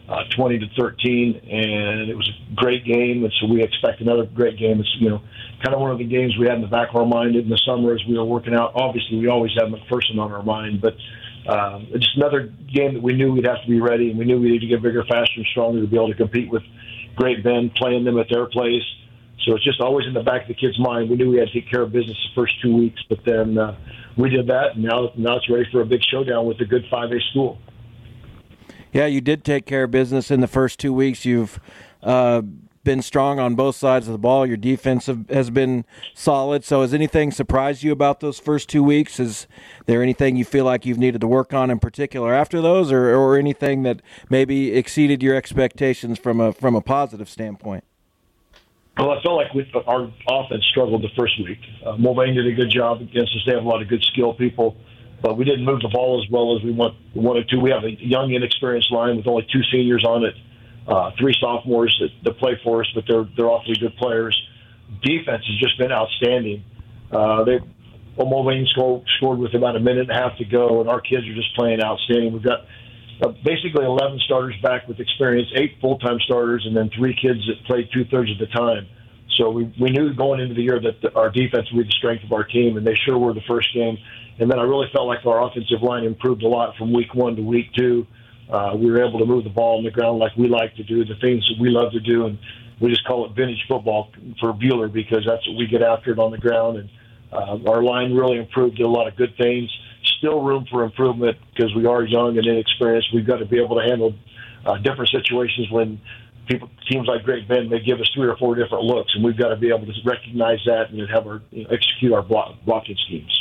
20-13, and it was a great game, and so we expect another great game. It's, kind of one of the games we had in the back of our mind in the summer as we were working out. Obviously, we always have McPherson on our mind, but it's just another game that we knew we'd have to be ready, and we knew we needed to get bigger, faster, and stronger to be able to compete with Great Bend, playing them at their place. So it's just always in the back of the kid's mind. We knew we had to take care of business the first 2 weeks, but then we did that, and now it's ready for a big showdown with a good 5A school. Yeah, you did take care of business in the first 2 weeks. You've been strong on both sides of the ball. Your defense has been solid. So has anything surprised you about those first 2 weeks? Is there anything you feel like you've needed to work on in particular after those, or anything that maybe exceeded your expectations from a positive standpoint? Well, I felt like our offense struggled the first week. Mulvane did a good job against us. They have a lot of good skill people, but we didn't move the ball as well as we wanted to. We have a young, inexperienced line with only 2 seniors on it, 3 sophomores that play for us, but they're awfully good players. Defense has just been outstanding. Mulvane scored with about a minute and a half to go, and our kids are just playing outstanding. We've got basically 11 starters back with experience, 8 full-time starters, and then 3 kids that played 2/3 of the time. So we knew going into the year that our defense would be the strength of our team, and they sure were the first game. And then I really felt like our offensive line improved a lot from week 1 to week 2. We were able to move the ball on the ground like we like to do, the things that we love to do, and we just call it vintage football for Buhler because that's what we get after it on the ground. And our line really improved, did a lot of good things. Still room for improvement because we are young and inexperienced. We've got to be able to handle different situations when teams like Great Bend may give us 3 or 4 different looks, and we've got to be able to recognize that and have execute our blocking schemes.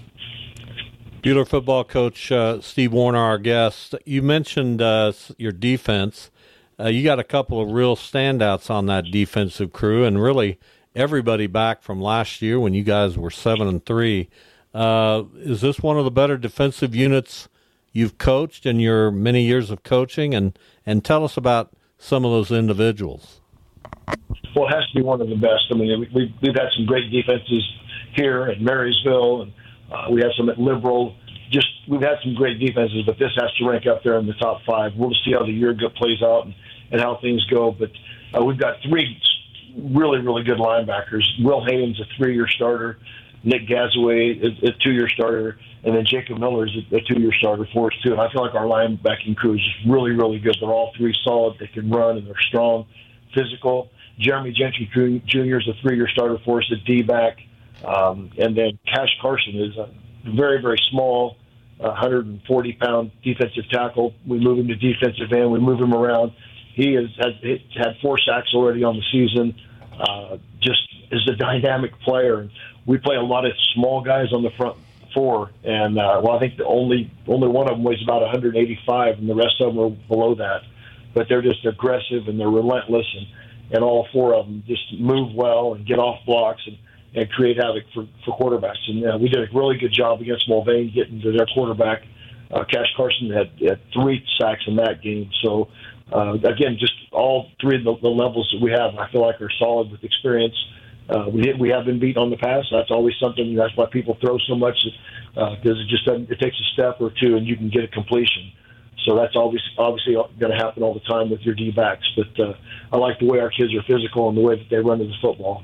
Buhler football coach Steve Warner, our guest. You mentioned your defense. You got a couple of real standouts on that defensive crew, and really everybody back from last year when you guys were 7-3. Is this one of the better defensive units you've coached in your many years of coaching? And tell us about some of those individuals. Well, it has to be one of the best. I mean, we've had some great defenses here at Marysville, and we had some at Liberal. We've had some great defenses, but this has to rank up there in the top 5. We'll just see how the year plays out and how things go. But we've got 3 really, really good linebackers. Will Haynes, a 3-year starter. Nick Gazaway is a 2-year starter. And then Jacob Miller is a 2-year starter for us, too. And I feel like our linebacking crew is just really, really good. They're all 3 solid. They can run, and they're strong, physical. Jeremy Gentry Jr. is a 3-year starter for us at D-back. And then Cash Carson is a very, very small, 140-pound defensive tackle. We move him to defensive end. We move him around. He has had 4 sacks already on the season. Just is a dynamic player. And we play a lot of small guys on the 4, and I think the only one of them weighs about 185, and the rest of them are below that. But they're just aggressive and they're relentless, and all 4 of them just move well and get off blocks and create havoc for quarterbacks. And we did a really good job against Mulvane getting to their quarterback. Cash Carson had 3 sacks in that game. So, again, just all 3 of the levels that we have, I feel like are solid with experience. We have been beat on the pass. That's always something. That's why people throw so much, because it takes a step or 2 and you can get a completion. So that's obviously going to happen all the time with your D-backs. But I like the way our kids are physical and the way that they run to the football.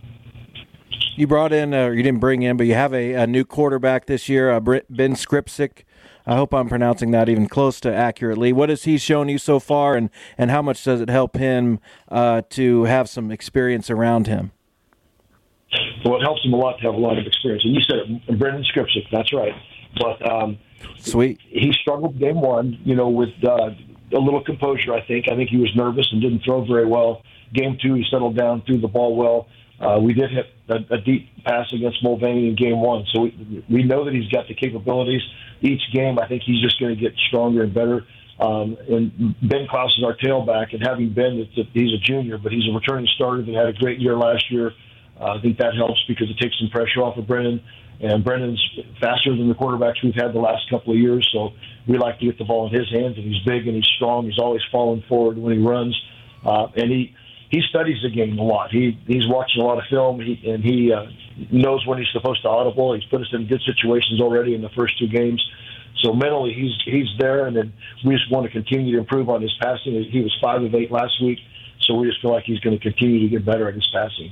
You brought in, or you didn't bring in, but you have a new quarterback this year, Ben Skripczyk. I hope I'm pronouncing that even close to accurately. What has he shown you so far, and how much does it help him to have some experience around him? Well, it helps him a lot to have a lot of experience. And you said it, Brendan Skripczyk, that's right. But Sweet. He struggled game 1, with a little composure, I think. I think he was nervous and didn't throw very well. Game 2, he settled down, threw the ball well. We did hit a deep pass against Mulvane in game 1, so we know that he's got the capabilities. Each game, I think he's just going to get stronger and better. And Ben Klaus is our tailback, and having Ben, he's a junior, but he's a returning starter that had a great year last year. I think that helps because it takes some pressure off of Brennan. And Brennan's faster than the quarterbacks we've had the last couple of years, so we like to get the ball in his hands, and he's big and he's strong. He's always falling forward when he runs. And he studies the game a lot. He's watching a lot of film, and he knows when he's supposed to audible. He's put us in good situations already in the first 2 games. So mentally, he's there, and then we just want to continue to improve on his passing. He was 5 of 8 last week, so we just feel like he's going to continue to get better at his passing.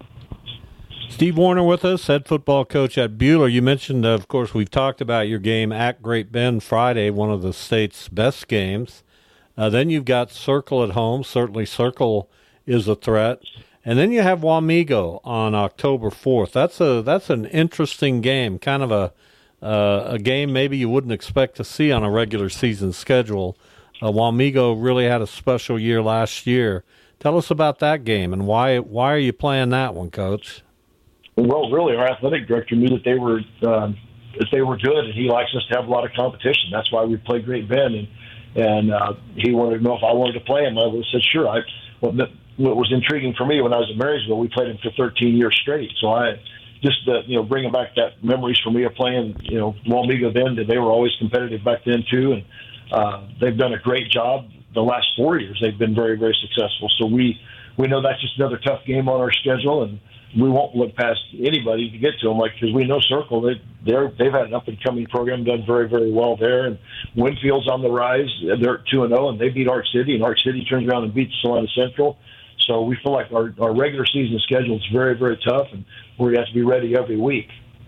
Steve Warner with us, head football coach at Buhler. You mentioned, of course, we've talked about your game at Great Bend Friday, one of the state's best games. Then you've got Circle at home. Certainly Circle is a threat. And then you have Wamego on October 4th. That's an interesting game, kind of a game maybe you wouldn't expect to see on a regular season schedule. Wamego really had a special year last year. Tell us about that game and why are you playing that one, Coach? Well, really, our athletic director knew that they were good, and he likes us to have a lot of competition. That's why we play Great Bend, and he wanted to know if I wanted to play him. I would have said sure. What was intriguing for me when I was at Marysville, we played him for 13 years straight. So I just bringing back that memories for me of playing Wamego then. They were always competitive back then too, and they've done a great job. The last 4 years, they've been very, very successful. So we know that's just another tough game on our schedule, and we won't look past anybody to get to them, because we know Circle, they've had an up-and-coming program, done very, very well there. And Winfield's on the rise. They're 2-0, and they beat Arch City, and Arch City turns around and beats Salina Central. So we feel like our regular season schedule is very, very tough, and we have to be ready every week.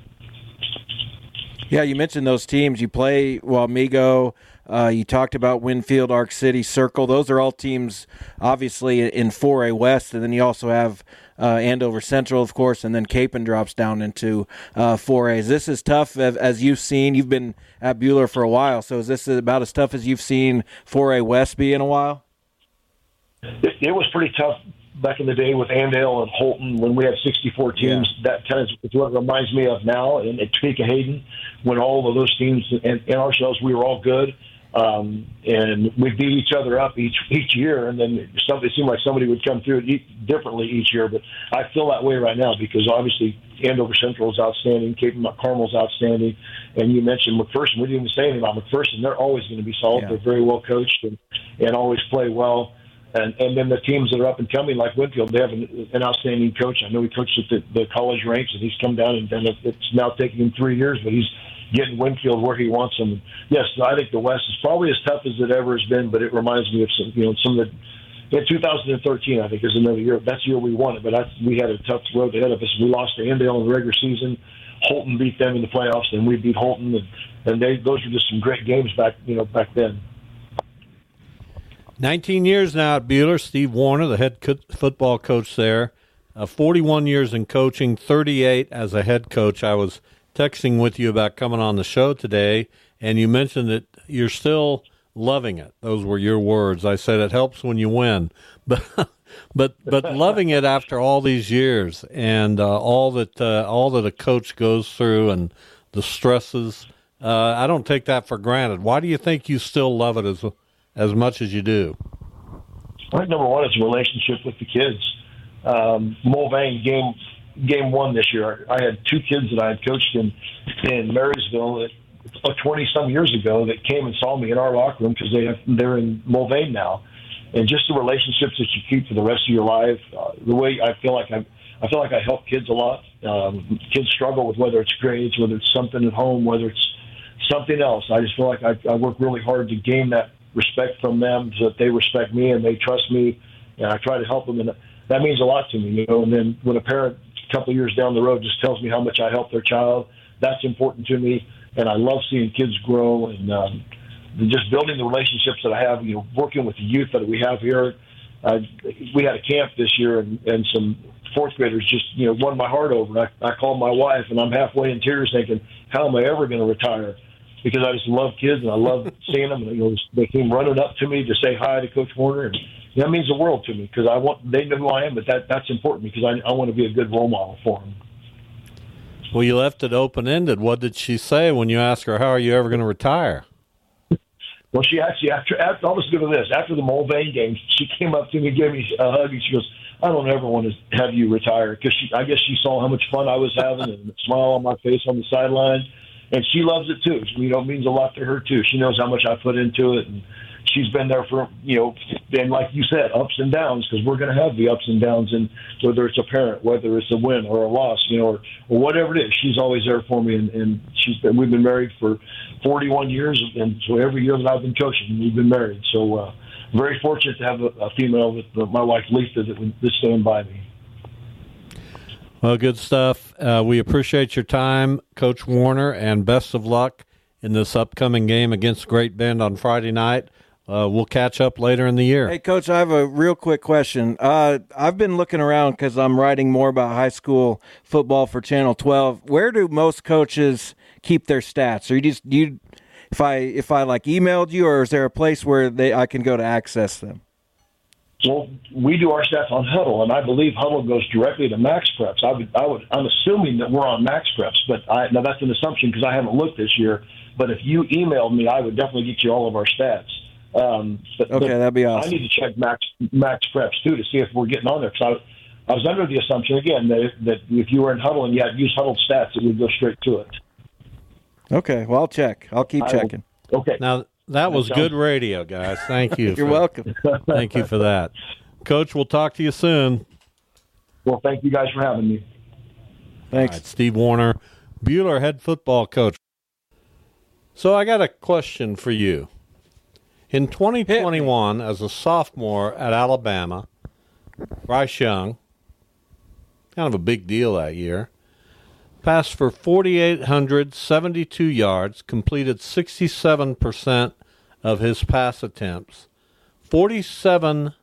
Yeah, you mentioned those teams. You play Wamego. You talked about Winfield, Arch City, Circle. Those are all teams, obviously, in 4A West, and then you also have Andover Central, of course, and then Capon drops down into 4A. Is this as tough as you've seen? You've been at Buhler for a while, so is this about as tough as you've seen 4A West be in a while? It was pretty tough back in the day with Andale and Holton when we had 64 teams. Yeah. That kind of is what it reminds me of now in Topeka Hayden, when all of those teams and ourselves, we were all good. And we beat each other up each year, and then it seemed like somebody would come through it differently each year. But I feel that way right now because obviously Andover Central is outstanding, Cape Carmel's outstanding, and you mentioned McPherson. We didn't even say anything about McPherson. They're always going to be solid. Yeah. They're very well coached and always play well. And then the teams that are up and coming, like Winfield, they have an outstanding coach. I know he coached at the college ranks, and he's come down, and it's now taking him 3 years, but he's getting Winfield where he wants them. Yes, I think the West is probably as tough as it ever has been, but it reminds me of some of the. In 2013, I think, is another year. That's the year we won it, but we had a tough road ahead of us. We lost to Andale in the regular season. Holton beat them in the playoffs, and we beat Holton, and those were just some great games back then. 19 years now at Buhler. Steve Warner, the head football coach there. 41 years in coaching, 38 as a head coach. I was texting with you about coming on the show today, and you mentioned that you're still loving it. Those were your words. I said it helps when you win, but loving it after all these years and all that a coach goes through, and the stresses. I don't take that for granted. Why do you think you still love it as much as you do? I think number one is a relationship with the kids. Mulvane game one this year, I had two kids that I had coached in Marysville 20-some years ago that came and saw me in our locker room because they're in Mulvane now. And just the relationships that you keep for the rest of your life, the way I feel like I help kids a lot. Kids struggle with whether it's grades, whether it's something at home, whether it's something else. I just feel like I work really hard to gain that respect from them so that they respect me and they trust me, and I try to help them. And that means a lot to me, And then when a parent a couple of years down the road just tells me how much I help their child, that's important to me. And I love seeing kids grow and just building the relationships that I have, working with the youth that we have here. We had a camp this year, and some fourth graders just, won my heart over. I called my wife, and I'm halfway in tears thinking, how am I ever going to retire? Because I just love kids, and I love seeing them. And, they came running up to me to say hi to Coach Warner. And that means the world to me because they know who I am, but that's important because I want to be a good role model for them. Well, you left it open-ended. What did she say when you asked her, how are you ever going to retire? Well, she actually, after I'll just go to this. After the Mulvane game, she came up to me, gave me a hug, and she goes, I don't ever want to have you retire because I guess she saw how much fun I was having and the smile on my face on the sideline. And she loves it, too. It means a lot to her, too. She knows how much I put into it, and she's been there for, and like you said, ups and downs, because we're going to have the ups and downs, and whether it's a parent, whether it's a win or a loss, or whatever it is, she's always there for me, and we've been married for 41 years, and so every year that I've been coaching, we've been married. So very fortunate to have a female with my wife, Lisa, that would stand by me. Well, good stuff. We appreciate your time, Coach Warner, and best of luck in this upcoming game against Great Bend on Friday night. We'll catch up later in the year. Hey, Coach, I have a real quick question. I've been looking around because I'm writing more about high school football for Channel 12. Where do most coaches keep their stats? Or if I like emailed you, or is there a place where I can go to access them? Well, we do our stats on Huddle, and I believe Huddle goes directly to Max Preps. I'm assuming that we're on Max Preps, but now that's an assumption because I haven't looked this year. But if you emailed me, I would definitely get you all of our stats. But that'd be awesome. I need to check Max Preps too to see if we're getting on there because I was under the assumption again that if you were in Huddle and you had used Huddle stats, it would go straight to it. Okay, well, I'll check. I'll keep checking. Okay. Now that was good radio, guys. Thank you. You're welcome. Thank you for that, Coach. We'll talk to you soon. Well, thank you guys for having me. Thanks, right, Steve Warner, Buhler head football coach. So I got a question for you. In 2021, as a sophomore at Alabama, Bryce Young, kind of a big deal that year, passed for 4,872 yards, completed 67% of his pass attempts, 47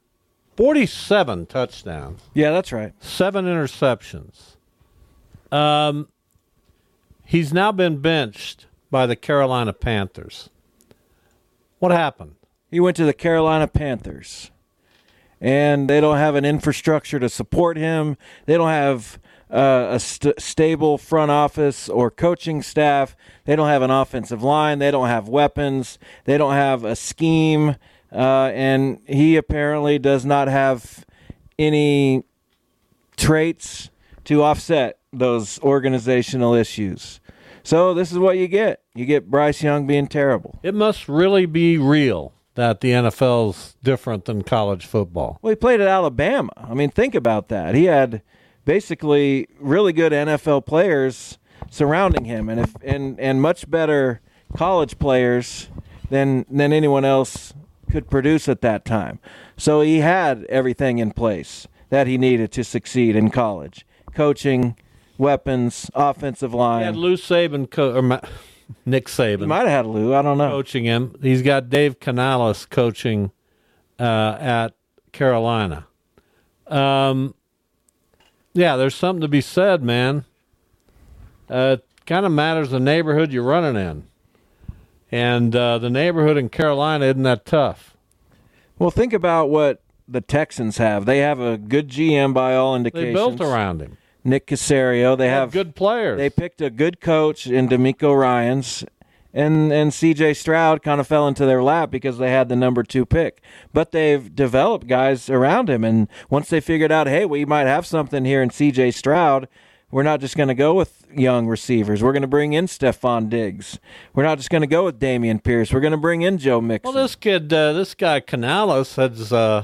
touchdowns. Yeah, that's right. 7 interceptions. He's now been benched by the Carolina Panthers. What happened? He went to the Carolina Panthers, and they don't have an infrastructure to support him. They don't have a stable front office or coaching staff. They don't have an offensive line. They don't have weapons. They don't have a scheme, and he apparently does not have any traits to offset those organizational issues. So this is what you get. You get Bryce Young being terrible. It must really be real that the NFL's different than college football. Well, he played at Alabama. I mean, think about that. He had basically really good NFL players surrounding him, and much better college players than anyone else could produce at that time. So he had everything in place that he needed to succeed in college: coaching, weapons, offensive line. He had Lou Saban, Nick Saban. He might have had Lou. I don't know. Coaching him. He's got Dave Canales coaching at Carolina. Yeah, there's something to be said, man. It kind of matters the neighborhood you're running in. And the neighborhood in Carolina isn't that tough. Well, think about what the Texans have. They have a good GM by all indications. They built around him. Nick Caserio. They have good players. They picked a good coach in D'Amico Ryans, and C.J. Stroud kind of fell into their lap because they had the number 2 pick. But they've developed guys around him, and once they figured out, hey, we might have something here in C.J. Stroud, we're not just going to go with young receivers. We're going to bring in Stephon Diggs. We're not just going to go with Dameon Pierce. We're going to bring in Joe Mixon. Well, this guy Canales has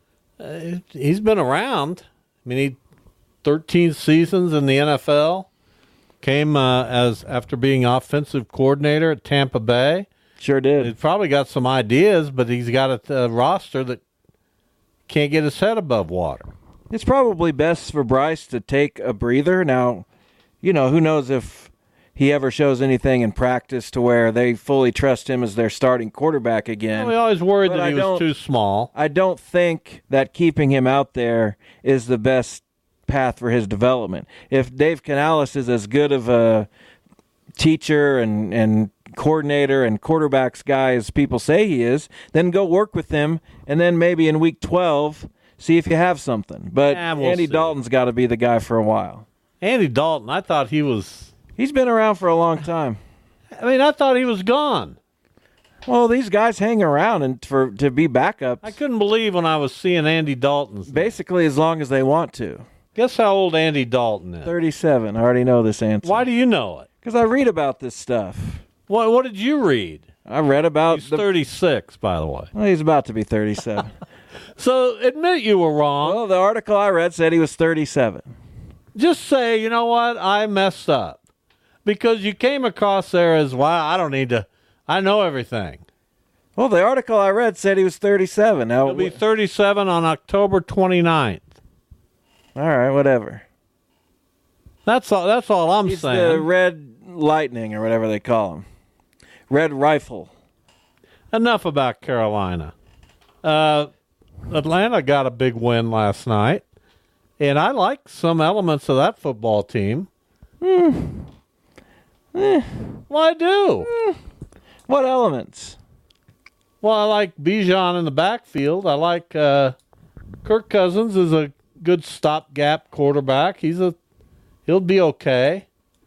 he's been around. I mean, he 13 seasons in the NFL. Came after being offensive coordinator at Tampa Bay. Sure did. He's probably got some ideas, but he's got a roster that can't get his head above water. It's probably best for Bryce to take a breather. Now, who knows if he ever shows anything in practice to where they fully trust him as their starting quarterback again. We always worried that he was too small. I don't think that keeping him out there is the best path for his development. If Dave Canales is as good of a teacher and coordinator and quarterbacks guy as people say he is, then go work with him, and then maybe in week 12 see if you have something. But Andy Dalton's got to be the guy for a while. Andy Dalton, I thought he's been around for a long time. I mean, I thought he was gone. Well, these guys hang around and to be backups. I couldn't believe when I was seeing Andy Dalton's. Basically as long as they want to. Guess how old Andy Dalton is? 37. I already know this answer. Why do you know it? Because I read about this stuff. What did you read? I read about... He's 36, by the way. Well, he's about to be 37. So admit you were wrong. Well, the article I read said he was 37. Just say, you know what, I messed up. Because you came across there as, wow, I don't need to, I know everything. Well, the article I read said he was 37. Now, he'll be 37 on October 29th. All right, whatever. That's all I'm He's saying. The Red Lightning or whatever they call him. Red Rifle. Enough about Carolina. Atlanta got a big win last night, and I like some elements of that football team. Well, I do. What elements? Well, I like Bijan in the backfield. I like Kirk Cousins is a good stopgap quarterback. He'll be okay.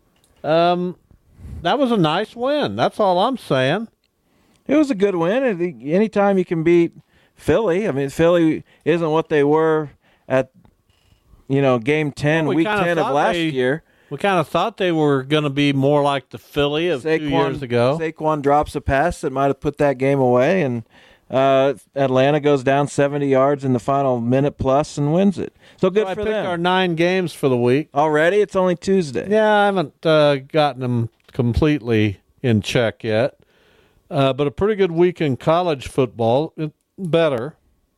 That was a nice win. That's all I'm saying. It was a good win. Anytime you can beat Philly. I mean, Philly isn't what they were at, game 10, week 10 of last year. We kind of thought they were going to be more like the Philly of 2 years ago. Saquon drops a pass that might have put that game away, and Atlanta gotten down 70 yards in the final minute plus and wins it. So good for them. I picked our 9 games for the week. Already? It's only Tuesday. Yeah, I haven't gotten them completely in check yet. But a pretty good week in college football. Better.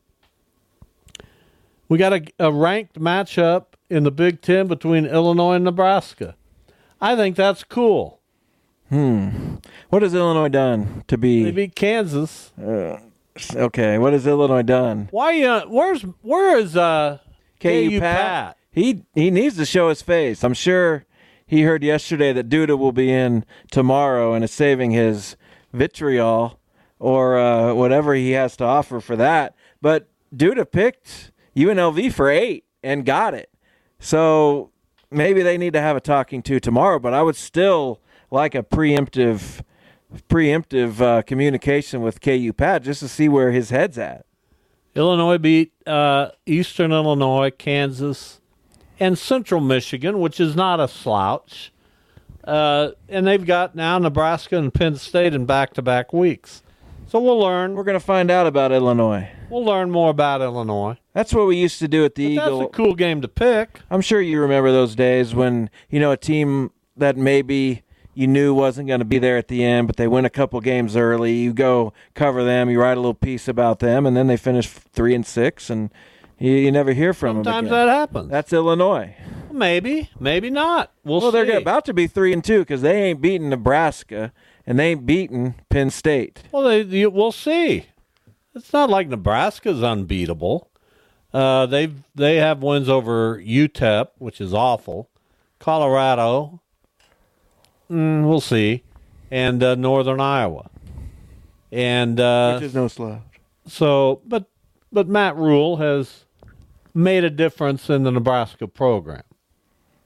We got a ranked matchup in the Big Ten between Illinois and Nebraska. I think that's cool. What has Illinois done to be? They beat Kansas. Okay, what has Illinois done? Why? Where is KU Pat? He needs to show his face. I'm sure he heard yesterday that Duda will be in tomorrow and is saving his vitriol or whatever he has to offer for that. But Duda picked UNLV for 8 and got it. So maybe they need to have a talking to tomorrow, but I would still like a preemptive communication with KU Pat just to see where his head's at. Illinois beat Eastern Illinois, Kansas, and Central Michigan, which is not a slouch. And they've got now Nebraska and Penn State in back-to-back weeks. So we'll learn. We're going to find out about Illinois. We'll learn more about Illinois. That's what we used to do at the Eagle. That's a cool game to pick. I'm sure you remember those days when, a team that maybe you knew wasn't going to be there at the end, but they win a couple games early. You go cover them, you write a little piece about them, and then they finish 3-6, and you never hear from them again. Sometimes that happens. That's Illinois. Maybe not. We'll see. They're about to be 3-2 because they ain't beaten Nebraska and they ain't beaten Penn State. Well, we'll see. It's not like Nebraska's unbeatable. They have wins over UTEP, which is awful. Colorado, we'll see, and Northern Iowa, and which is no slouch. So, but Matt Rule has made a difference in the Nebraska program.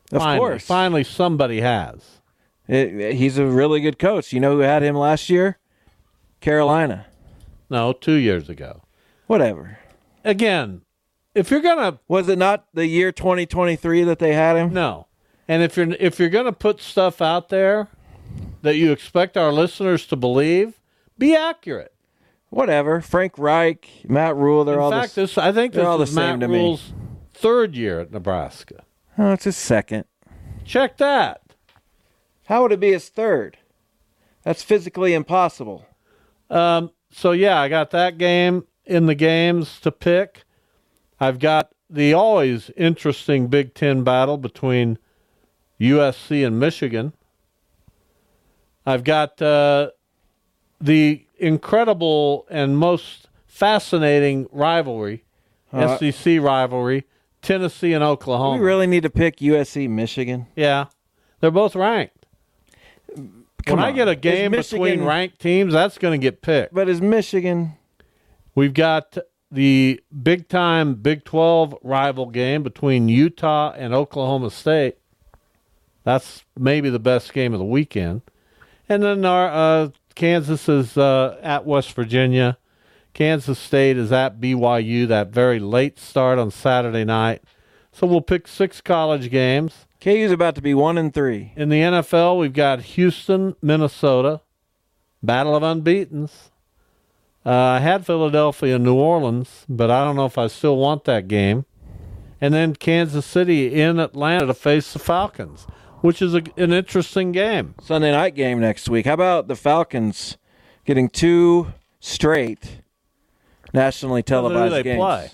Of course. Finally, somebody has. He's a really good coach. You know who had him last year? Carolina. No, 2 years ago. Whatever. Again, if you're gonna, Was it not the year 2023 that they had him? no, and if you're gonna put stuff out there that you expect our listeners to believe, be accurate. Whatever. Frank Reich, Matt Rule, they're all In fact, I think they're all this is the same Matt to me. Rule's third year at Nebraska. Oh, it's his second. Check that. How would it be his third? That's physically impossible. So yeah, I got that game in the games to pick. I've got the always interesting Big Ten battle between USC and Michigan. I've got the incredible and most fascinating rivalry, SEC rivalry, Tennessee and Oklahoma. We really need to pick USC, Michigan. Yeah, they're both ranked. When I on. get a game Is between Michigan- ranked teams, that's going to get picked. But is Michigan... We've got the big-time Big 12 rival game between Utah and Oklahoma State. That's maybe the best game of the weekend. And then our Kansas is at West Virginia. Kansas State is at BYU, that very late start on Saturday night. So we'll pick 6 college games. KU's about to be 1-3. In the NFL, we've got Houston, Minnesota, Battle of Unbeatens. I had Philadelphia and New Orleans, but I don't know if I still want that game. And then Kansas City in Atlanta to face the Falcons, which is an interesting game. Sunday night game next week. How about the Falcons getting 2 straight nationally televised Who do they games? play?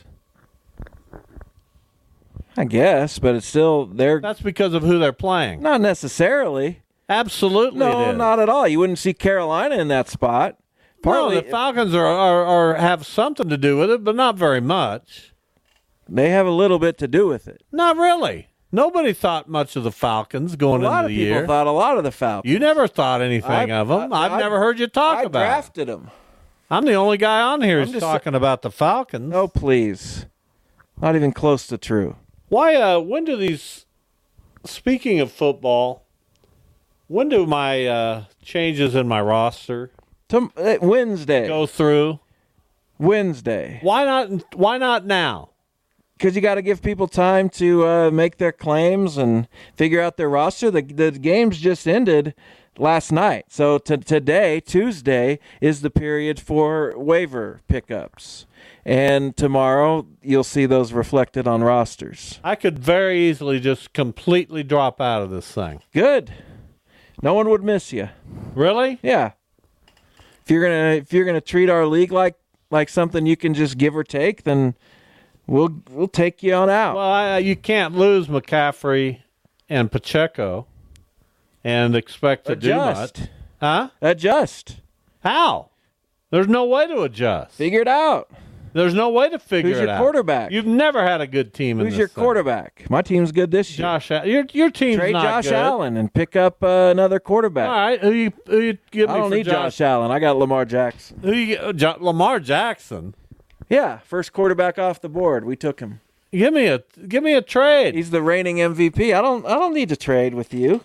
I guess, but it's still they're That's because of who they're playing. not necessarily. Absolutely, No, it is. not at all. You wouldn't see Carolina in that spot. No, the Falcons are have something to do with it, but not very much. They have a little bit to do with it. Not really. Nobody thought much of the Falcons A going lot into of the people year. thought a lot of the Falcons. You never thought anything of them. I've never heard you talk I about it. drafted them. I'm the only guy on here I'm who's just talking about the Falcons. Oh, please. Not even close to true. Why? When do these? Speaking of football, when do my changes in my roster Wednesday. go through? Wednesday. Why not? Why not now? Because you got to give people time to make their claims and figure out their roster. The games just ended last night. So today, Tuesday, is the period for waiver pickups. And tomorrow, you'll see those reflected on rosters. I could very easily just completely drop out of this thing. Good. No one would miss you. Really? Yeah. If you're gonna treat our league like something you can just give or take, then we'll take you on out. Well, you can't lose McCaffrey and Pacheco and expect to do much. Huh? Adjust. How? There's no way to adjust. Figure it out. There's no way to figure it out. Who's your quarterback? You've never had a good team in Who's this your thing. quarterback? My team's good this year. Your team's Trade not Josh good. Allen and pick up another quarterback. All right, who you give me I don't for need Josh Allen. I got Lamar Jackson. Who you Lamar Jackson? Yeah, first quarterback off the board. We took him. Give me a trade. He's the reigning MVP. I don't need to trade with you.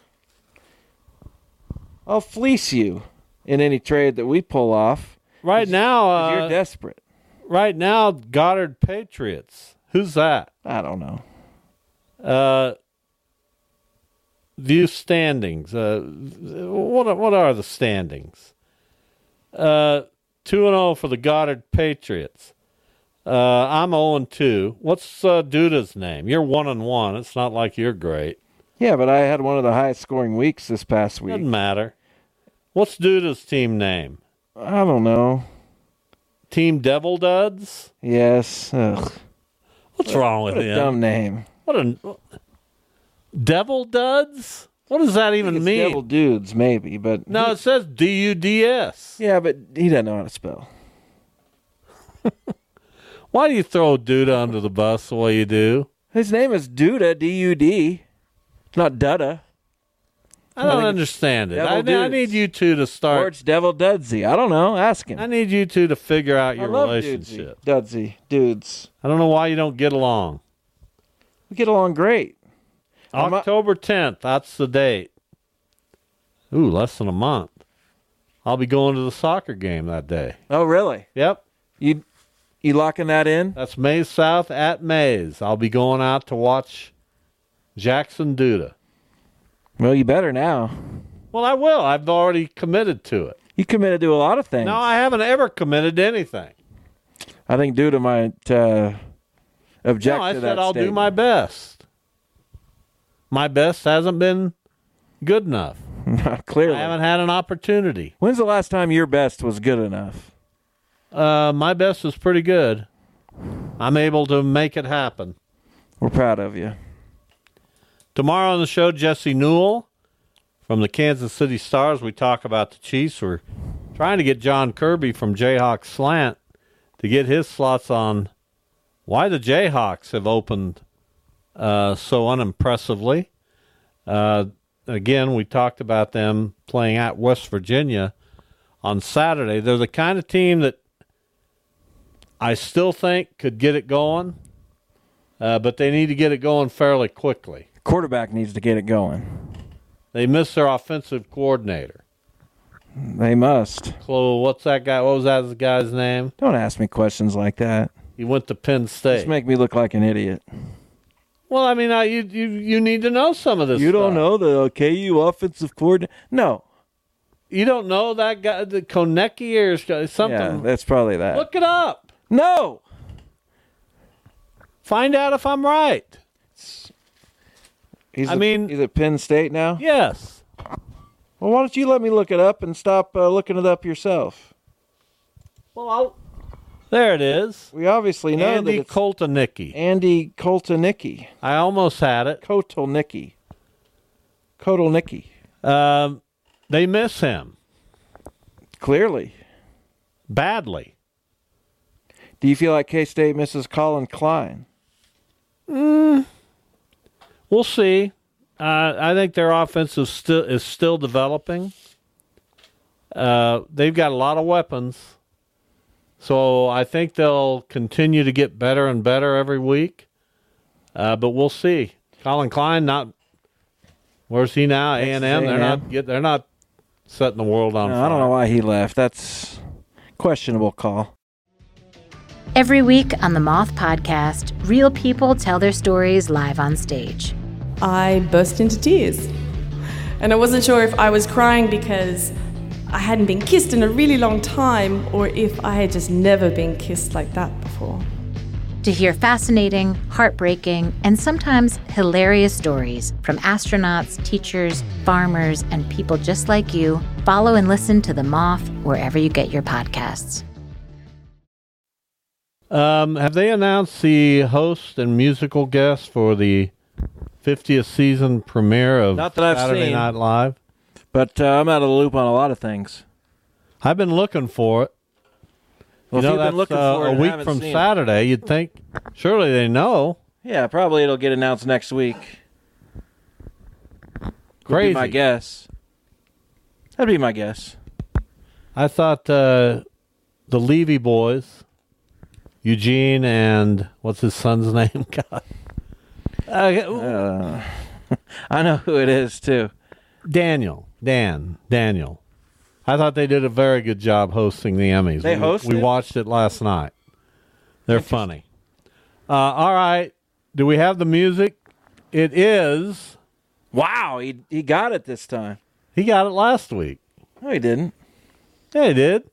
I'll fleece you in any trade that we pull off. Right now, You're desperate. right now, Goddard Patriots. Who's that? I don't know. View standings. What are the standings? 2-0 for the Goddard Patriots. I'm 0-2. What's Duda's name? You're 1-1. It's not like you're great. Yeah, but I had one of the highest scoring weeks this past week. Doesn't matter. What's Duda's team name? I don't know. Team Devil Duds? Yes. Ugh. What's wrong with What a him? dumb name. What a Devil Duds? What does that even It's mean? Devil Dudes, maybe, but No, it says DUDS. yeah, but he doesn't know how to spell. Why do you throw Duda under the bus the way you do? His name is Duda, D-U-D. It's not Dutta. I don't think understand it. Devil I Dudes. need you two to Or start. it's Devil Dudsy. I don't know. Ask him. I need you two to figure out I your love relationship. Dudsy. Dudes. I don't know why you don't get along. We get along great. October 10th. That's the date. Ooh, less than a month. I'll be going to the soccer game that day. Oh, really? Yep. You locking that in? That's Mays South at Mays. I'll be going out to watch Jackson Duda. Well, you better now. Well, I will. I've already committed to it. You committed to a lot of things. No, I haven't ever committed to anything. I think Duda might object No, I to said that I'll do statement. my best. My best hasn't been good enough. Clearly. I haven't had an opportunity. When's the last time your best was good enough? My best is pretty good. I'm able to make it happen. We're proud of you. Tomorrow on the show, Jesse Newell from the Kansas City Stars. We talk about the Chiefs. We're trying to get John Kirby from Jayhawk Slant to get his thoughts on why the Jayhawks have opened so unimpressively. Again, we talked about them playing at West Virginia on Saturday. They're the kind of team that I still think could get it going, but they need to get it going fairly quickly. Quarterback needs to get it going. They missed their offensive coordinator. They must. What's that guy? What was that guy's name? Don't ask me questions like that. He went to Penn State. Just make me look like an idiot. Well, I mean, you need to know some of this You don't stuff. know the KU offensive coordinator? No. You don't know that guy, the Konecki or something? Yeah, that's probably that. Look it up. No. Find out if I'm right. He's at Penn State now? Yes. Well, why don't you let me look it up and stop looking it up yourself? Well, there it is. We obviously know Andy that it's Koltanicki. Andy Koltanicki. I almost had it. Kotelnicki. They miss him Clearly. badly. Do you feel like K-State misses Colin Klein? We'll see. I think their offense is still developing. They've got a lot of weapons, so I think they'll continue to get better and better every week. But we'll see. Colin Klein, where's he now? A&M. They're not setting the world on fire. I don't know why he left. That's questionable call. Every week on the Moth Podcast, real people tell their stories live on stage. I burst into tears. And I wasn't sure if I was crying because I hadn't been kissed in a really long time or if I had just never been kissed like that before. To hear fascinating, heartbreaking, and sometimes hilarious stories from astronauts, teachers, farmers, and people just like you, follow and listen to The Moth wherever you get your podcasts. Have they announced the host and musical guest for the 50th season premiere of Not that I've Saturday seen. Night Live? But I'm out of the loop on a lot of things. I've been looking for it. Well, you know, if you've been that's, looking for it a and week haven't from seen it. Saturday, you'd think surely they know. Yeah, probably it'll get announced next week. Would Crazy. be my guess. That'd be my guess. I thought the Levy boys, Eugene and what's his son's name? God. I know who it is, too. Daniel. I thought they did a very good job hosting the Emmys. They hosted? We watched it last night. They're funny. All right. Do we have the music? It is. Wow, he got it this time. He got it last week. No, he didn't. Yeah, he did.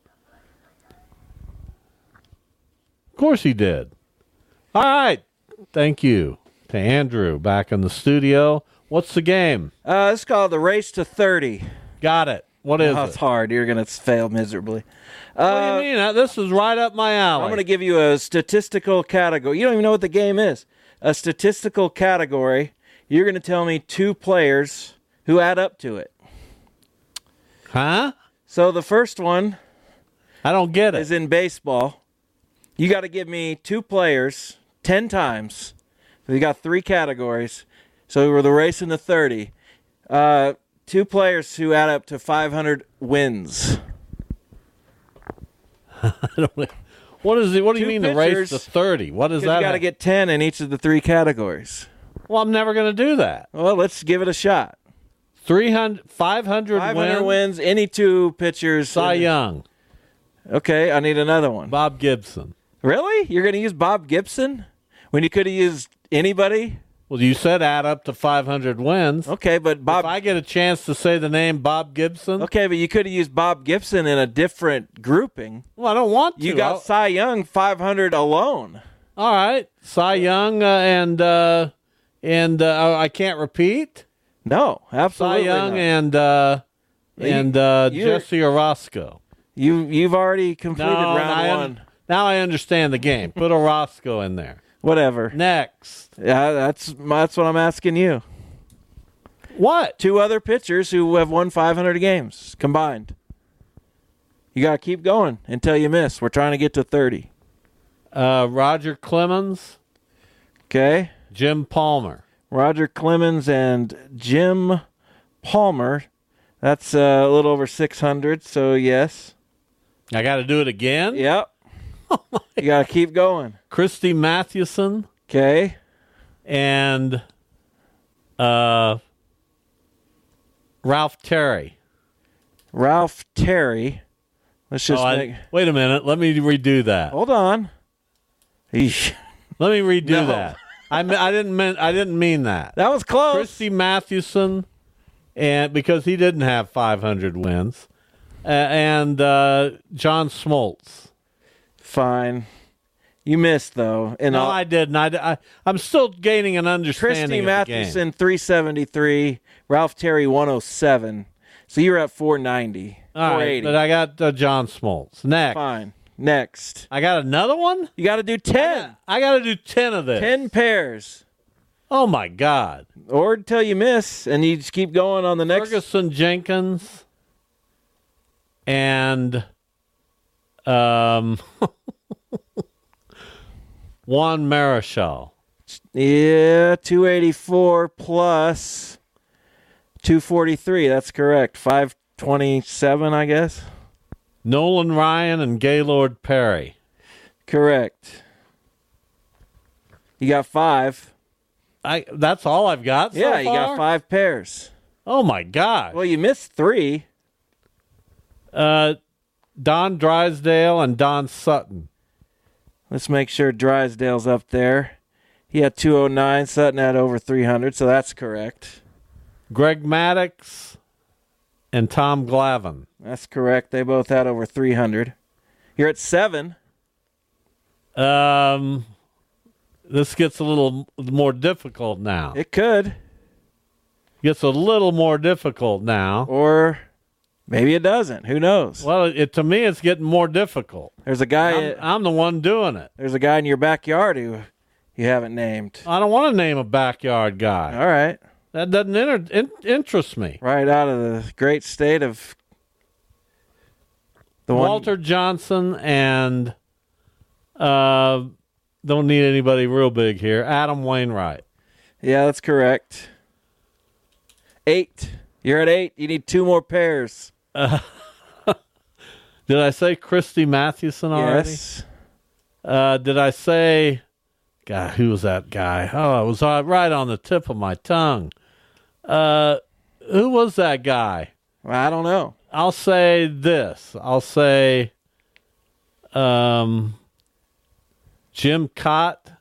Of course he did. All right. Thank you to Andrew back in the studio. What's the game? It's called The Race to 30. Got it. What is It's it? hard. You're going to fail miserably. What do you mean? This is right up my alley. I'm going to give you a statistical category. You don't even know what the game is. A statistical category. You're going to tell me two players who add up to it. Huh? So the first one I don't get is it. in baseball. You got to give me two players 10 times. You got three categories. So we're the race into 30. Two players who add up to 500 wins. What is it? What do you Two mean the race to pitchers. 30? What does You that got to have? get 10 in each of the three categories. Well, I'm never going to do that. Well, let's give it a shot. 500 500 wins, any two pitchers. Cy Young. Okay, I need another one. Bob Gibson. Really? You're going to use Bob Gibson when you could have used anybody? Well, you said add up to 500 wins. Okay, but Bob. If I get a chance to say the name Bob Gibson. Okay, but you could have used Bob Gibson in a different grouping. Well, I don't want to. You got Cy Young 500 alone. All right, Cy Young and I can't repeat. No, absolutely Cy Young not. and Jesse Orosco. You've already completed round one. Now I understand the game. Put Orosco in there. Whatever. Next. Yeah, that's what I'm asking you. What? Two other pitchers who have won 500 games combined. You got to keep going until you miss. We're trying to get to 30. Roger Clemens. Okay. Jim Palmer. Roger Clemens and Jim Palmer. That's a little over 600, so yes. I got to do it again? Yep. You got to keep going. Christy Mathewson. Okay. And Ralph Terry. Ralph Terry. Let's just wait a minute. Let me redo that. Hold on. Eesh. Let me redo that. I didn't mean that. That was close. Christy Mathewson, and because he didn't have 500 wins, and John Smoltz. Fine. You missed though. No, I didn't. I'm still gaining an understanding. Christy of Mathewson the game. 373, Ralph Terry 107. So you're at 490. All right, but I got John Smoltz. Next. Fine. Next. I got another one? You got to do 10. I got to do 10 of this. 10 pairs. Oh, my God. Or until you miss, and you just keep going on the next. Ferguson Jenkins and Juan Marichal. Yeah, 284 plus 243. That's correct. 527, I guess. Nolan Ryan and Gaylord Perry. Correct. You got 5. That's all I've got so far? You got 5 pairs. Oh, my God. Well, you missed 3. Don Drysdale and Don Sutton. Let's make sure Drysdale's up there. He had 209. Sutton had over 300, so that's correct. Greg Maddux and Tom Glavine. That's correct. They both had over 300. You're at 7. This gets a little more difficult now. It could. Gets a little more difficult now. Or maybe it doesn't. Who knows? Well, to me, it's getting more difficult. There's a guy. I'm the one doing it. There's a guy in your backyard who you haven't named. I don't want to name a backyard guy. All right. That doesn't interest me. Right out of the great state of the Walter Johnson and don't need anybody real big here. Adam Wainwright. Yeah, that's correct. 8. You're at 8. You need 2 more pairs. Did I say Christy Mathewson already? Yes. Did I say... God, who was that guy? Oh, it was right on the tip of my tongue. Who was that guy? Well, I don't know. I'll say this. I'll say Jim Cott.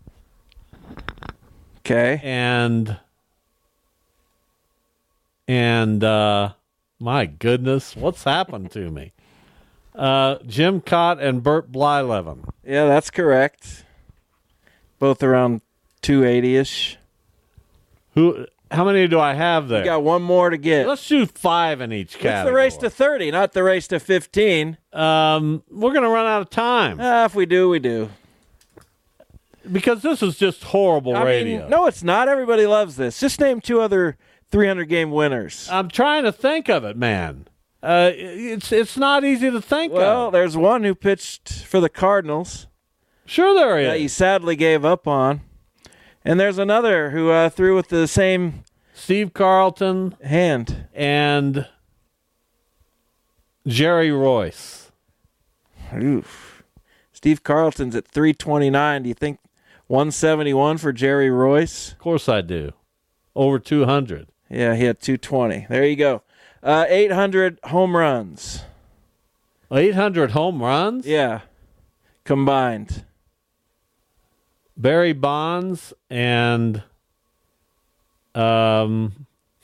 Okay. And my goodness, what's happened to me? Jim Cott and Bert Blyleven. Yeah, that's correct. Both around 280-ish. How many do I have there? You got 1 more to get. Let's do 5 in each category. It's the race to 30, not the race to 15. We're going to run out of time. If we do, we do. Because this is just horrible radio. No, it's not. Everybody loves this. Just name 2 other 300-game winners. I'm trying to think of it, man. It's not easy to think of. Well, there's one who pitched for the Cardinals. Sure there is. That you sadly gave up on. And there's another who threw with the same... Steve Carlton. Hand. And Jerry Royce. Oof. Steve Carlton's at 329. Do you think 171 for Jerry Royce. Of course I do. Over 200. Yeah, he had 220. There you go. 800 home runs. 800 home runs? Yeah, combined. Barry Bonds and Barry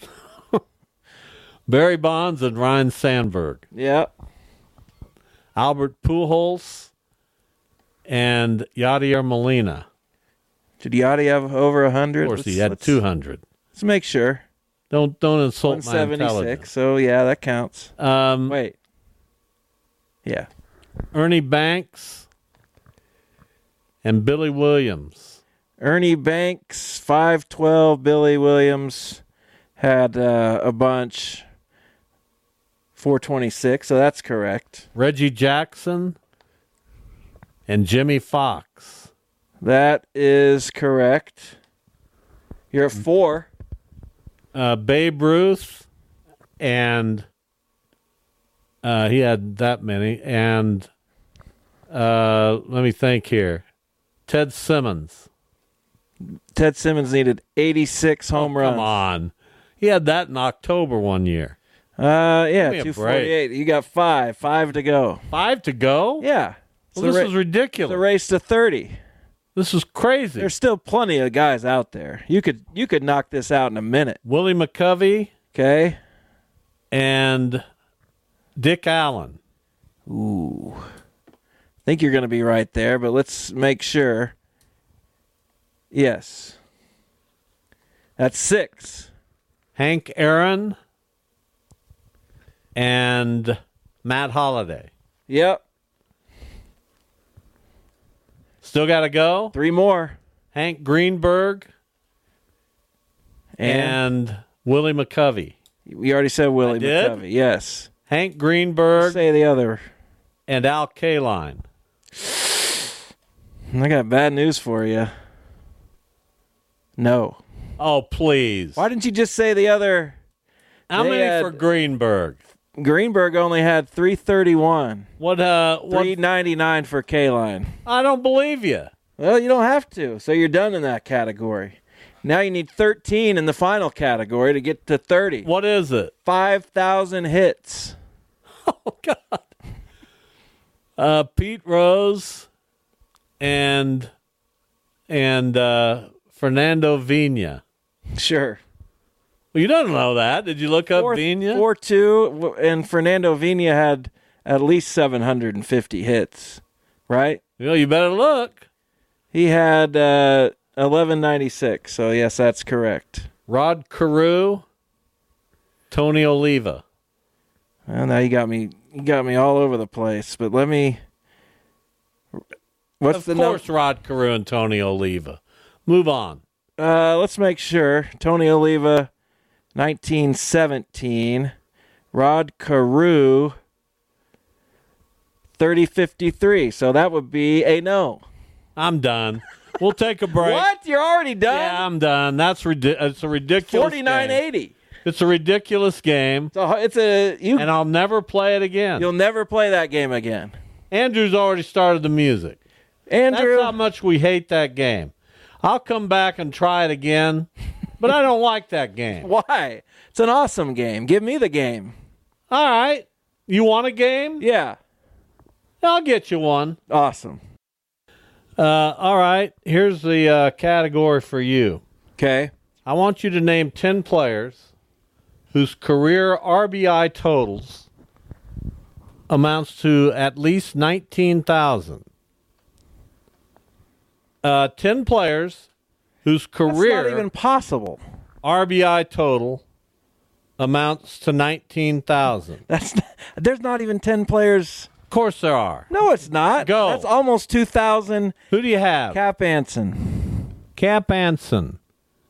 Bonds and Ryan Sandberg. Yeah. Albert Pujols and Yadier Molina. Did Yachty have over 100? Of course, he had 200. Let's make sure. Don't insult my 176. intelligence. So yeah, that counts. Wait. Yeah. Ernie Banks and Billy Williams. Ernie Banks, 512. Billy Williams had a bunch, 426. So that's correct. Reggie Jackson and Jimmy Fox. That is correct. You're at 4. Babe Ruth, and he had that many. And let me think here. Ted Simmons. Ted Simmons needed 86 home runs. Come on. He had that in October one year. Yeah, Give me a 248. You got 5. 5 to go. 5 to go? Yeah. Well, this is ridiculous. It's a race to 30. This is crazy. There's still plenty of guys out there. You could knock this out in a minute. Willie McCovey. Okay. And Dick Allen. Ooh. I think you're going to be right there, but let's make sure. Yes. That's 6. Hank Aaron and Matt Holliday. Yep. Still got to go. 3 more. Hank Greenberg and Willie McCovey. We already said Willie I did? McCovey. Yes. Hank Greenberg Say the other. and Al Kaline. I got bad news for you. No. Oh, please. Why didn't you just say the other? How They many had- for Greenberg? Greenberg only had 331. What 399 for Kaline. I don't believe you. Well, you don't have to. So you're done in that category. Now you need 13 in the final category to get to 30. What is it? 5,000 hits. Oh, God. Pete Rose and Fernando Vina. Sure. Well, you don't know that. Did you look up Vina? 4-2, and Fernando Vina had at least 750 hits, right? Well, you better look. He had 1196, so yes, that's correct. Rod Carew, Tony Oliva. Well, now you got me all over the place, but let me... What's the Of course, Rod Carew and Tony Oliva. Move on. Let's make sure. Tony Oliva, 1917. Rod Carew, 3053. So that would be a no. I'm done. We'll take a break. What? You're already done? Yeah, I'm done. It's a ridiculous 4980. It's a ridiculous game. And I'll never play it again. You'll never play that game again. Andrew's already started the music. Andrew, that's how much we hate that game. I'll come back and try it again, but I don't like that game. Why? It's an awesome game. Give me the game. All right. You want a game? Yeah. I'll get you one. Awesome. All right. Here's the category for you. Okay. I want you to name 10 players whose career RBI totals amounts to at least 19,000. 10 players whose career... That's not even possible. RBI total amounts to 19,000. There's not even 10 players. Of course there are. No, it's not. Go. That's almost 2,000. Who do you have? Cap Anson. Cap Anson.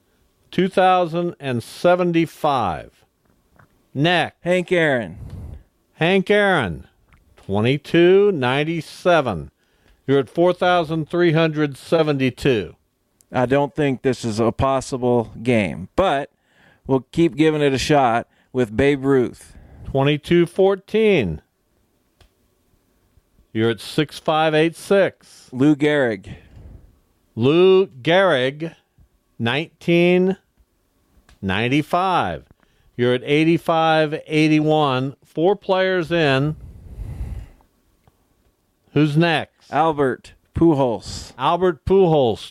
2,075. Next. Hank Aaron. Hank Aaron. 2,297. You're at 4,372. I don't think this is a possible game, but we'll keep giving it a shot with Babe Ruth. 2,214. You're at 6,586. Lou Gehrig. Lou Gehrig, 1995. You're at 85-81. 4 players in. Who's next? Albert Pujols. Albert Pujols,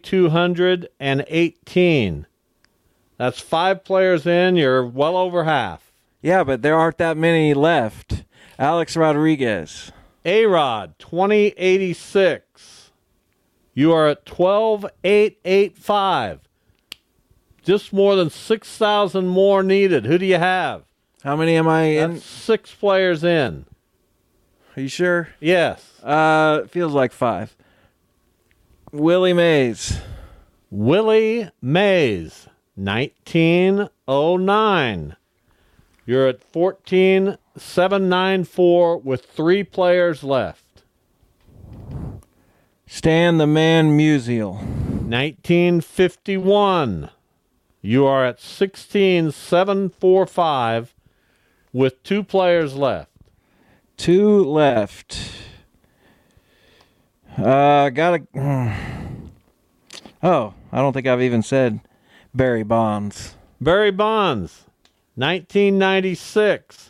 2,218. That's 5 players in. You're well over half. Yeah, but there aren't that many left. Alex Rodriguez. A-Rod, 2086. You are at 12,885. Just more than 6,000 more needed. Who do you have? How many am I in? That's 6 players in. Are you sure? Yes. Feels like 5. Willie Mays. Willie Mays, 1909. You're at 14,794 with 3 players left. Stan the Man Musial. 1951. You are at 16,745 with 2 players left. 2 left. I don't think I've even said Barry Bonds. Barry Bonds, 1996.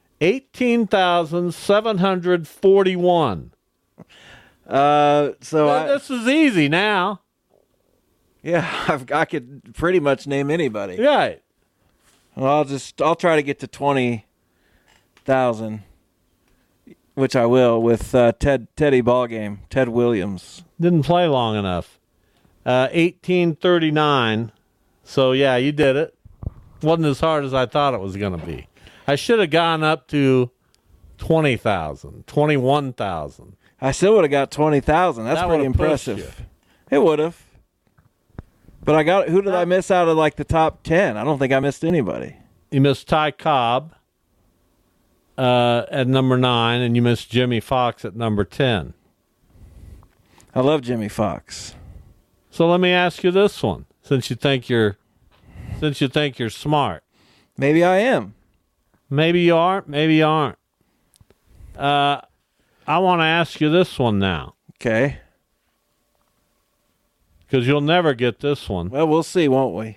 18,741. This is easy now. Yeah, I could pretty much name anybody. Right. Well, I'll try to get to 20,000, which I will with Teddy Ballgame, Ted Williams. Didn't play long enough. 1839. So yeah, you did it. Wasn't as hard as I thought it was going to be. I should have gone up to 20,000, 21,000. I still would have got 20,000. That's pretty impressive. It would have. But who did I miss out of like the top 10? I don't think I missed anybody. You missed Ty Cobb at number 9, and you missed Jimmy Fox at number 10. I love Jimmy Fox. So let me ask you this one, since you think you're smart. Maybe I am. Maybe you are. Maybe you aren't. I want to ask you this one now. Okay. Because you'll never get this one. Well, we'll see, won't we?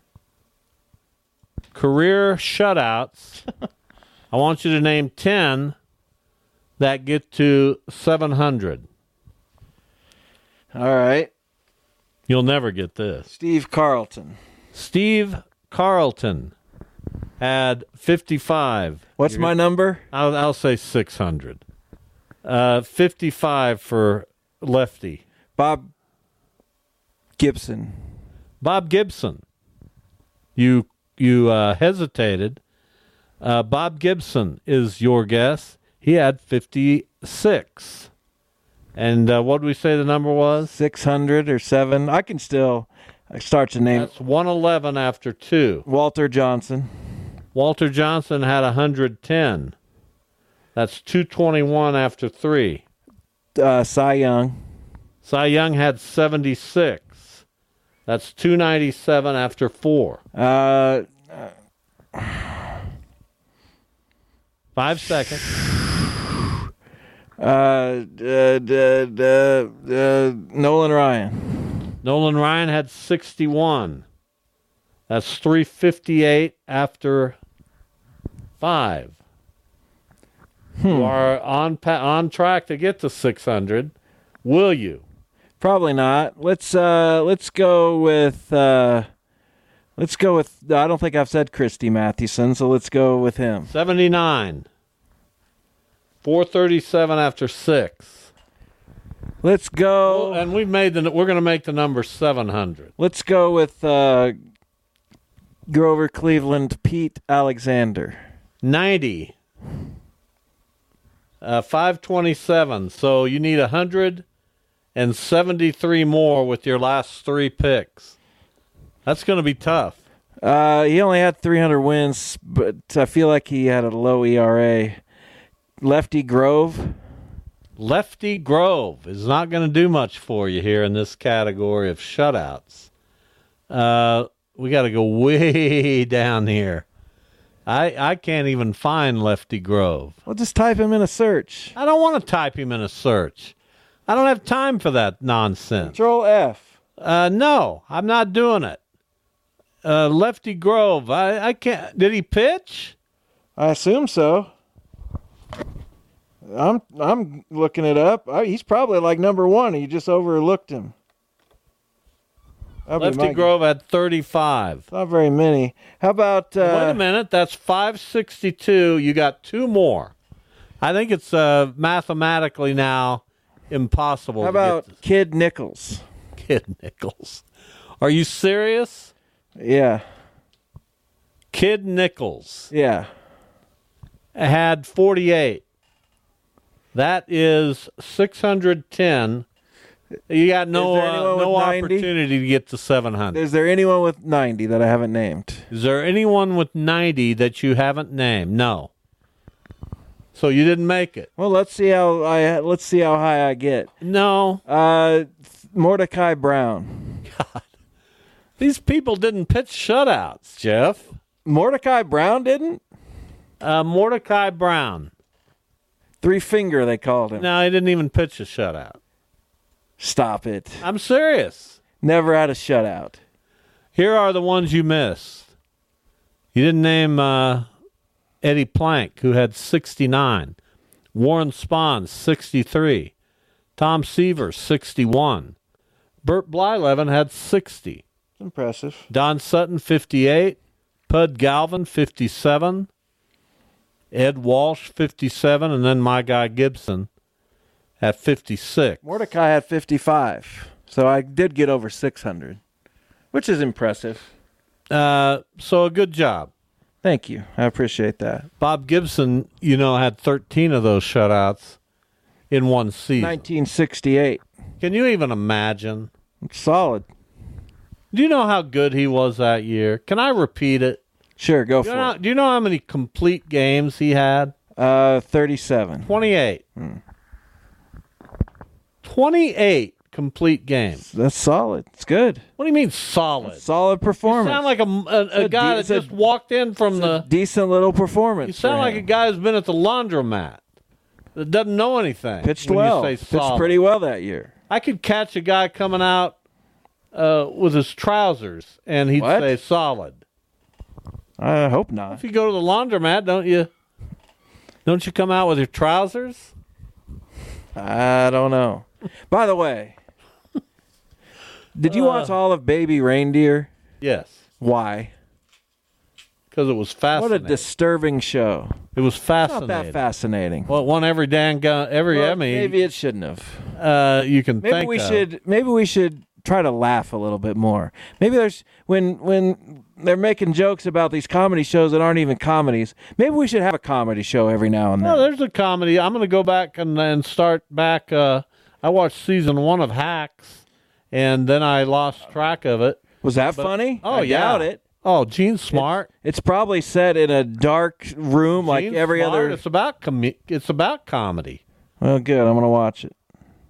Career shutouts. I want you to name 10 that get to 700. All right. You'll never get this. Steve Carlton. Steve Carlton had 55. What's my number? I'll say 600. 55 for lefty. Bob Gibson. Bob Gibson. You hesitated. Bob Gibson is your guess. He had 56. And what did we say the number was? 600 or 7. I can still start to name. That's 111 after 2. Walter Johnson. Walter Johnson had 110. That's 221 after 3. Cy Young. Cy Young had 76. That's 297 after 4. 5 seconds. Nolan Ryan. Nolan Ryan had 61. That's 358 after 5. You are on track to get to 600. Will you? Probably not. Let's go with. I don't think I've said Christy Mathewson, so let's go with him. 79. 437 after 6. Let's go. And we're going to make the number 700. Let's go with Grover Cleveland, Pete Alexander. 90. 527. So you need 173 more with your last 3 picks. That's going to be tough. He only had 300 wins, but I feel like he had a low ERA. Lefty Grove. Lefty Grove is not going to do much for you here in this category of shutouts. We got to go way down here. I can't even find Lefty Grove. Well, just type him in a search. I don't want to type him in a search. I don't have time for that nonsense. Control F. No, I'm not doing it. Lefty Grove, I can't. Did he pitch? I assume so. I'm looking it up. He's probably like number 1. You just overlooked him. Lefty Grove had 35. Not very many. How about... Wait a minute. That's 562. You got 2 more. I think it's mathematically now impossible. How about Kid Nichols? Kid Nichols. Are you serious? Yeah. Kid Nichols. Yeah. Had 48. That is 610. You got no opportunity to get to 700. Is there anyone with 90 that I haven't named? Is there anyone with 90 that you haven't named? No. So you didn't make it. Well, let's see how high I get. No. Mordecai Brown. God. These people didn't pitch shutouts, Jeff. Mordecai Brown didn't? Mordecai Brown. 3-finger, they called him. No, he didn't even pitch a shutout. Stop it. I'm serious. Never had a shutout. Here are the ones you missed. You didn't name Eddie Plank, who had 69. Warren Spahn, 63. Tom Seaver, 61. Burt Blyleven had 60. Impressive. Don Sutton, 58. Pud Galvin, 57. Ed Walsh, 57. And then my guy Gibson at 56. Mordecai had 55. So I did get over 600, which is impressive. So a good job. Thank you. I appreciate that. Bob Gibson, had 13 of those shutouts in one season. 1968. Can you even imagine? It's solid. Do you know how good he was that year? Can I repeat it? Sure, go for it. Do you know how many complete games he had? 37. 28. 28 complete games. That's solid. It's good. What do you mean solid? Solid performance. You sound like a guy that just walked in from the... decent little performance. You sound like a guy who's been at the laundromat that doesn't know anything. Pitched well. Pitched pretty well that year. I could catch a guy coming out with his trousers, and he'd say solid. I hope not. If you go to the laundromat, don't you come out with your trousers? I don't know. By the way, did you watch all of Baby Reindeer? Yes. Why? Because it was fascinating. What a disturbing show. It was fascinating. Not that fascinating. Well, it won every Emmy. Maybe it shouldn't have. You can maybe we should try to laugh a little bit more. Maybe there's when they're making jokes about these comedy shows that aren't even comedies. Maybe we should have a comedy show every now and then. Well, there's a comedy. I'm going to go back and start back. I watched season 1 of Hacks, and then I lost track of it. Was that funny? Oh, I doubt it. Oh, Gene Smart. It's probably set in a dark room like every other. It's about comedy. Well, good. I'm going to watch it.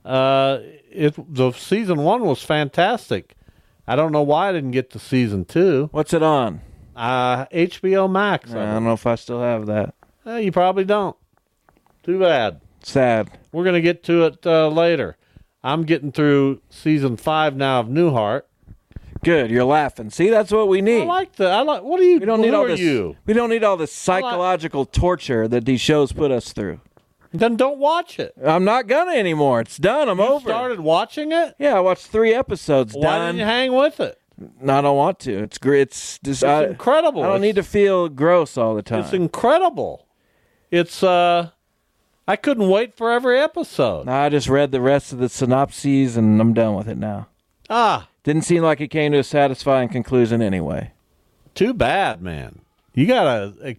The season 1 was fantastic. I don't know why I didn't get to season 2. What's it on? HBO Max. I don't know if I still have that. You probably don't. Too bad. Sad. We're going to get to it later. I'm getting through season 5 now of Newhart. Good. You're laughing. See, that's what we need. What do you? We don't need all this. You? We don't need all this psychological torture that these shows put us through. Then don't watch it. I'm not gonna anymore. It's done. I'm over. You started watching it? Yeah, I watched 3 episodes. Why didn't you hang with it? No, I don't want to. It's great. It's incredible. I don't need to feel gross all the time. It's incredible. It's I couldn't wait for every episode. No, I just read the rest of the synopses and I'm done with it now. Didn't seem like it came to a satisfying conclusion anyway. Too bad, man. You gotta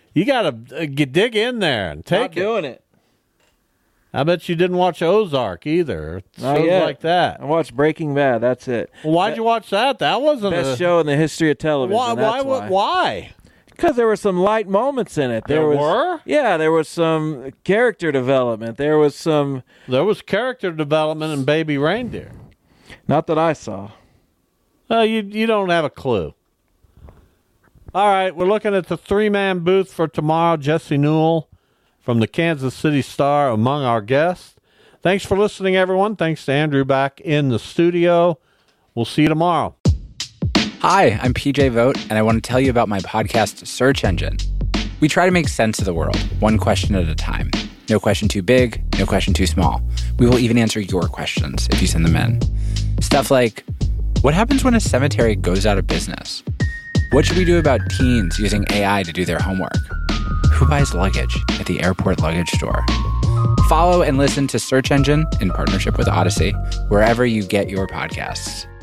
dig in there and take it. Not doing it. I bet you didn't watch Ozark either. Shows like that. I watched Breaking Bad. That's it. Well, why'd you watch that? That wasn't best show in the history of television. Why? Because there were some light moments in it. There were? Yeah, there was some character development. There was character development in Baby Reindeer. Not that I saw. You don't have a clue. All right, we're looking at the 3-man booth for tomorrow. Jesse Newell from the Kansas City Star among our guests. Thanks for listening, everyone. Thanks to Andrew back in the studio. We'll see you tomorrow. Hi, I'm PJ Vogt, and I want to tell you about my podcast, Search Engine. We try to make sense of the world, one question at a time. No question too big, no question too small. We will even answer your questions if you send them in. Stuff like, what happens when a cemetery goes out of business? What should we do about teens using AI to do their homework? Who buys luggage at the airport luggage store? Follow and listen to Search Engine in partnership with Odyssey, wherever you get your podcasts.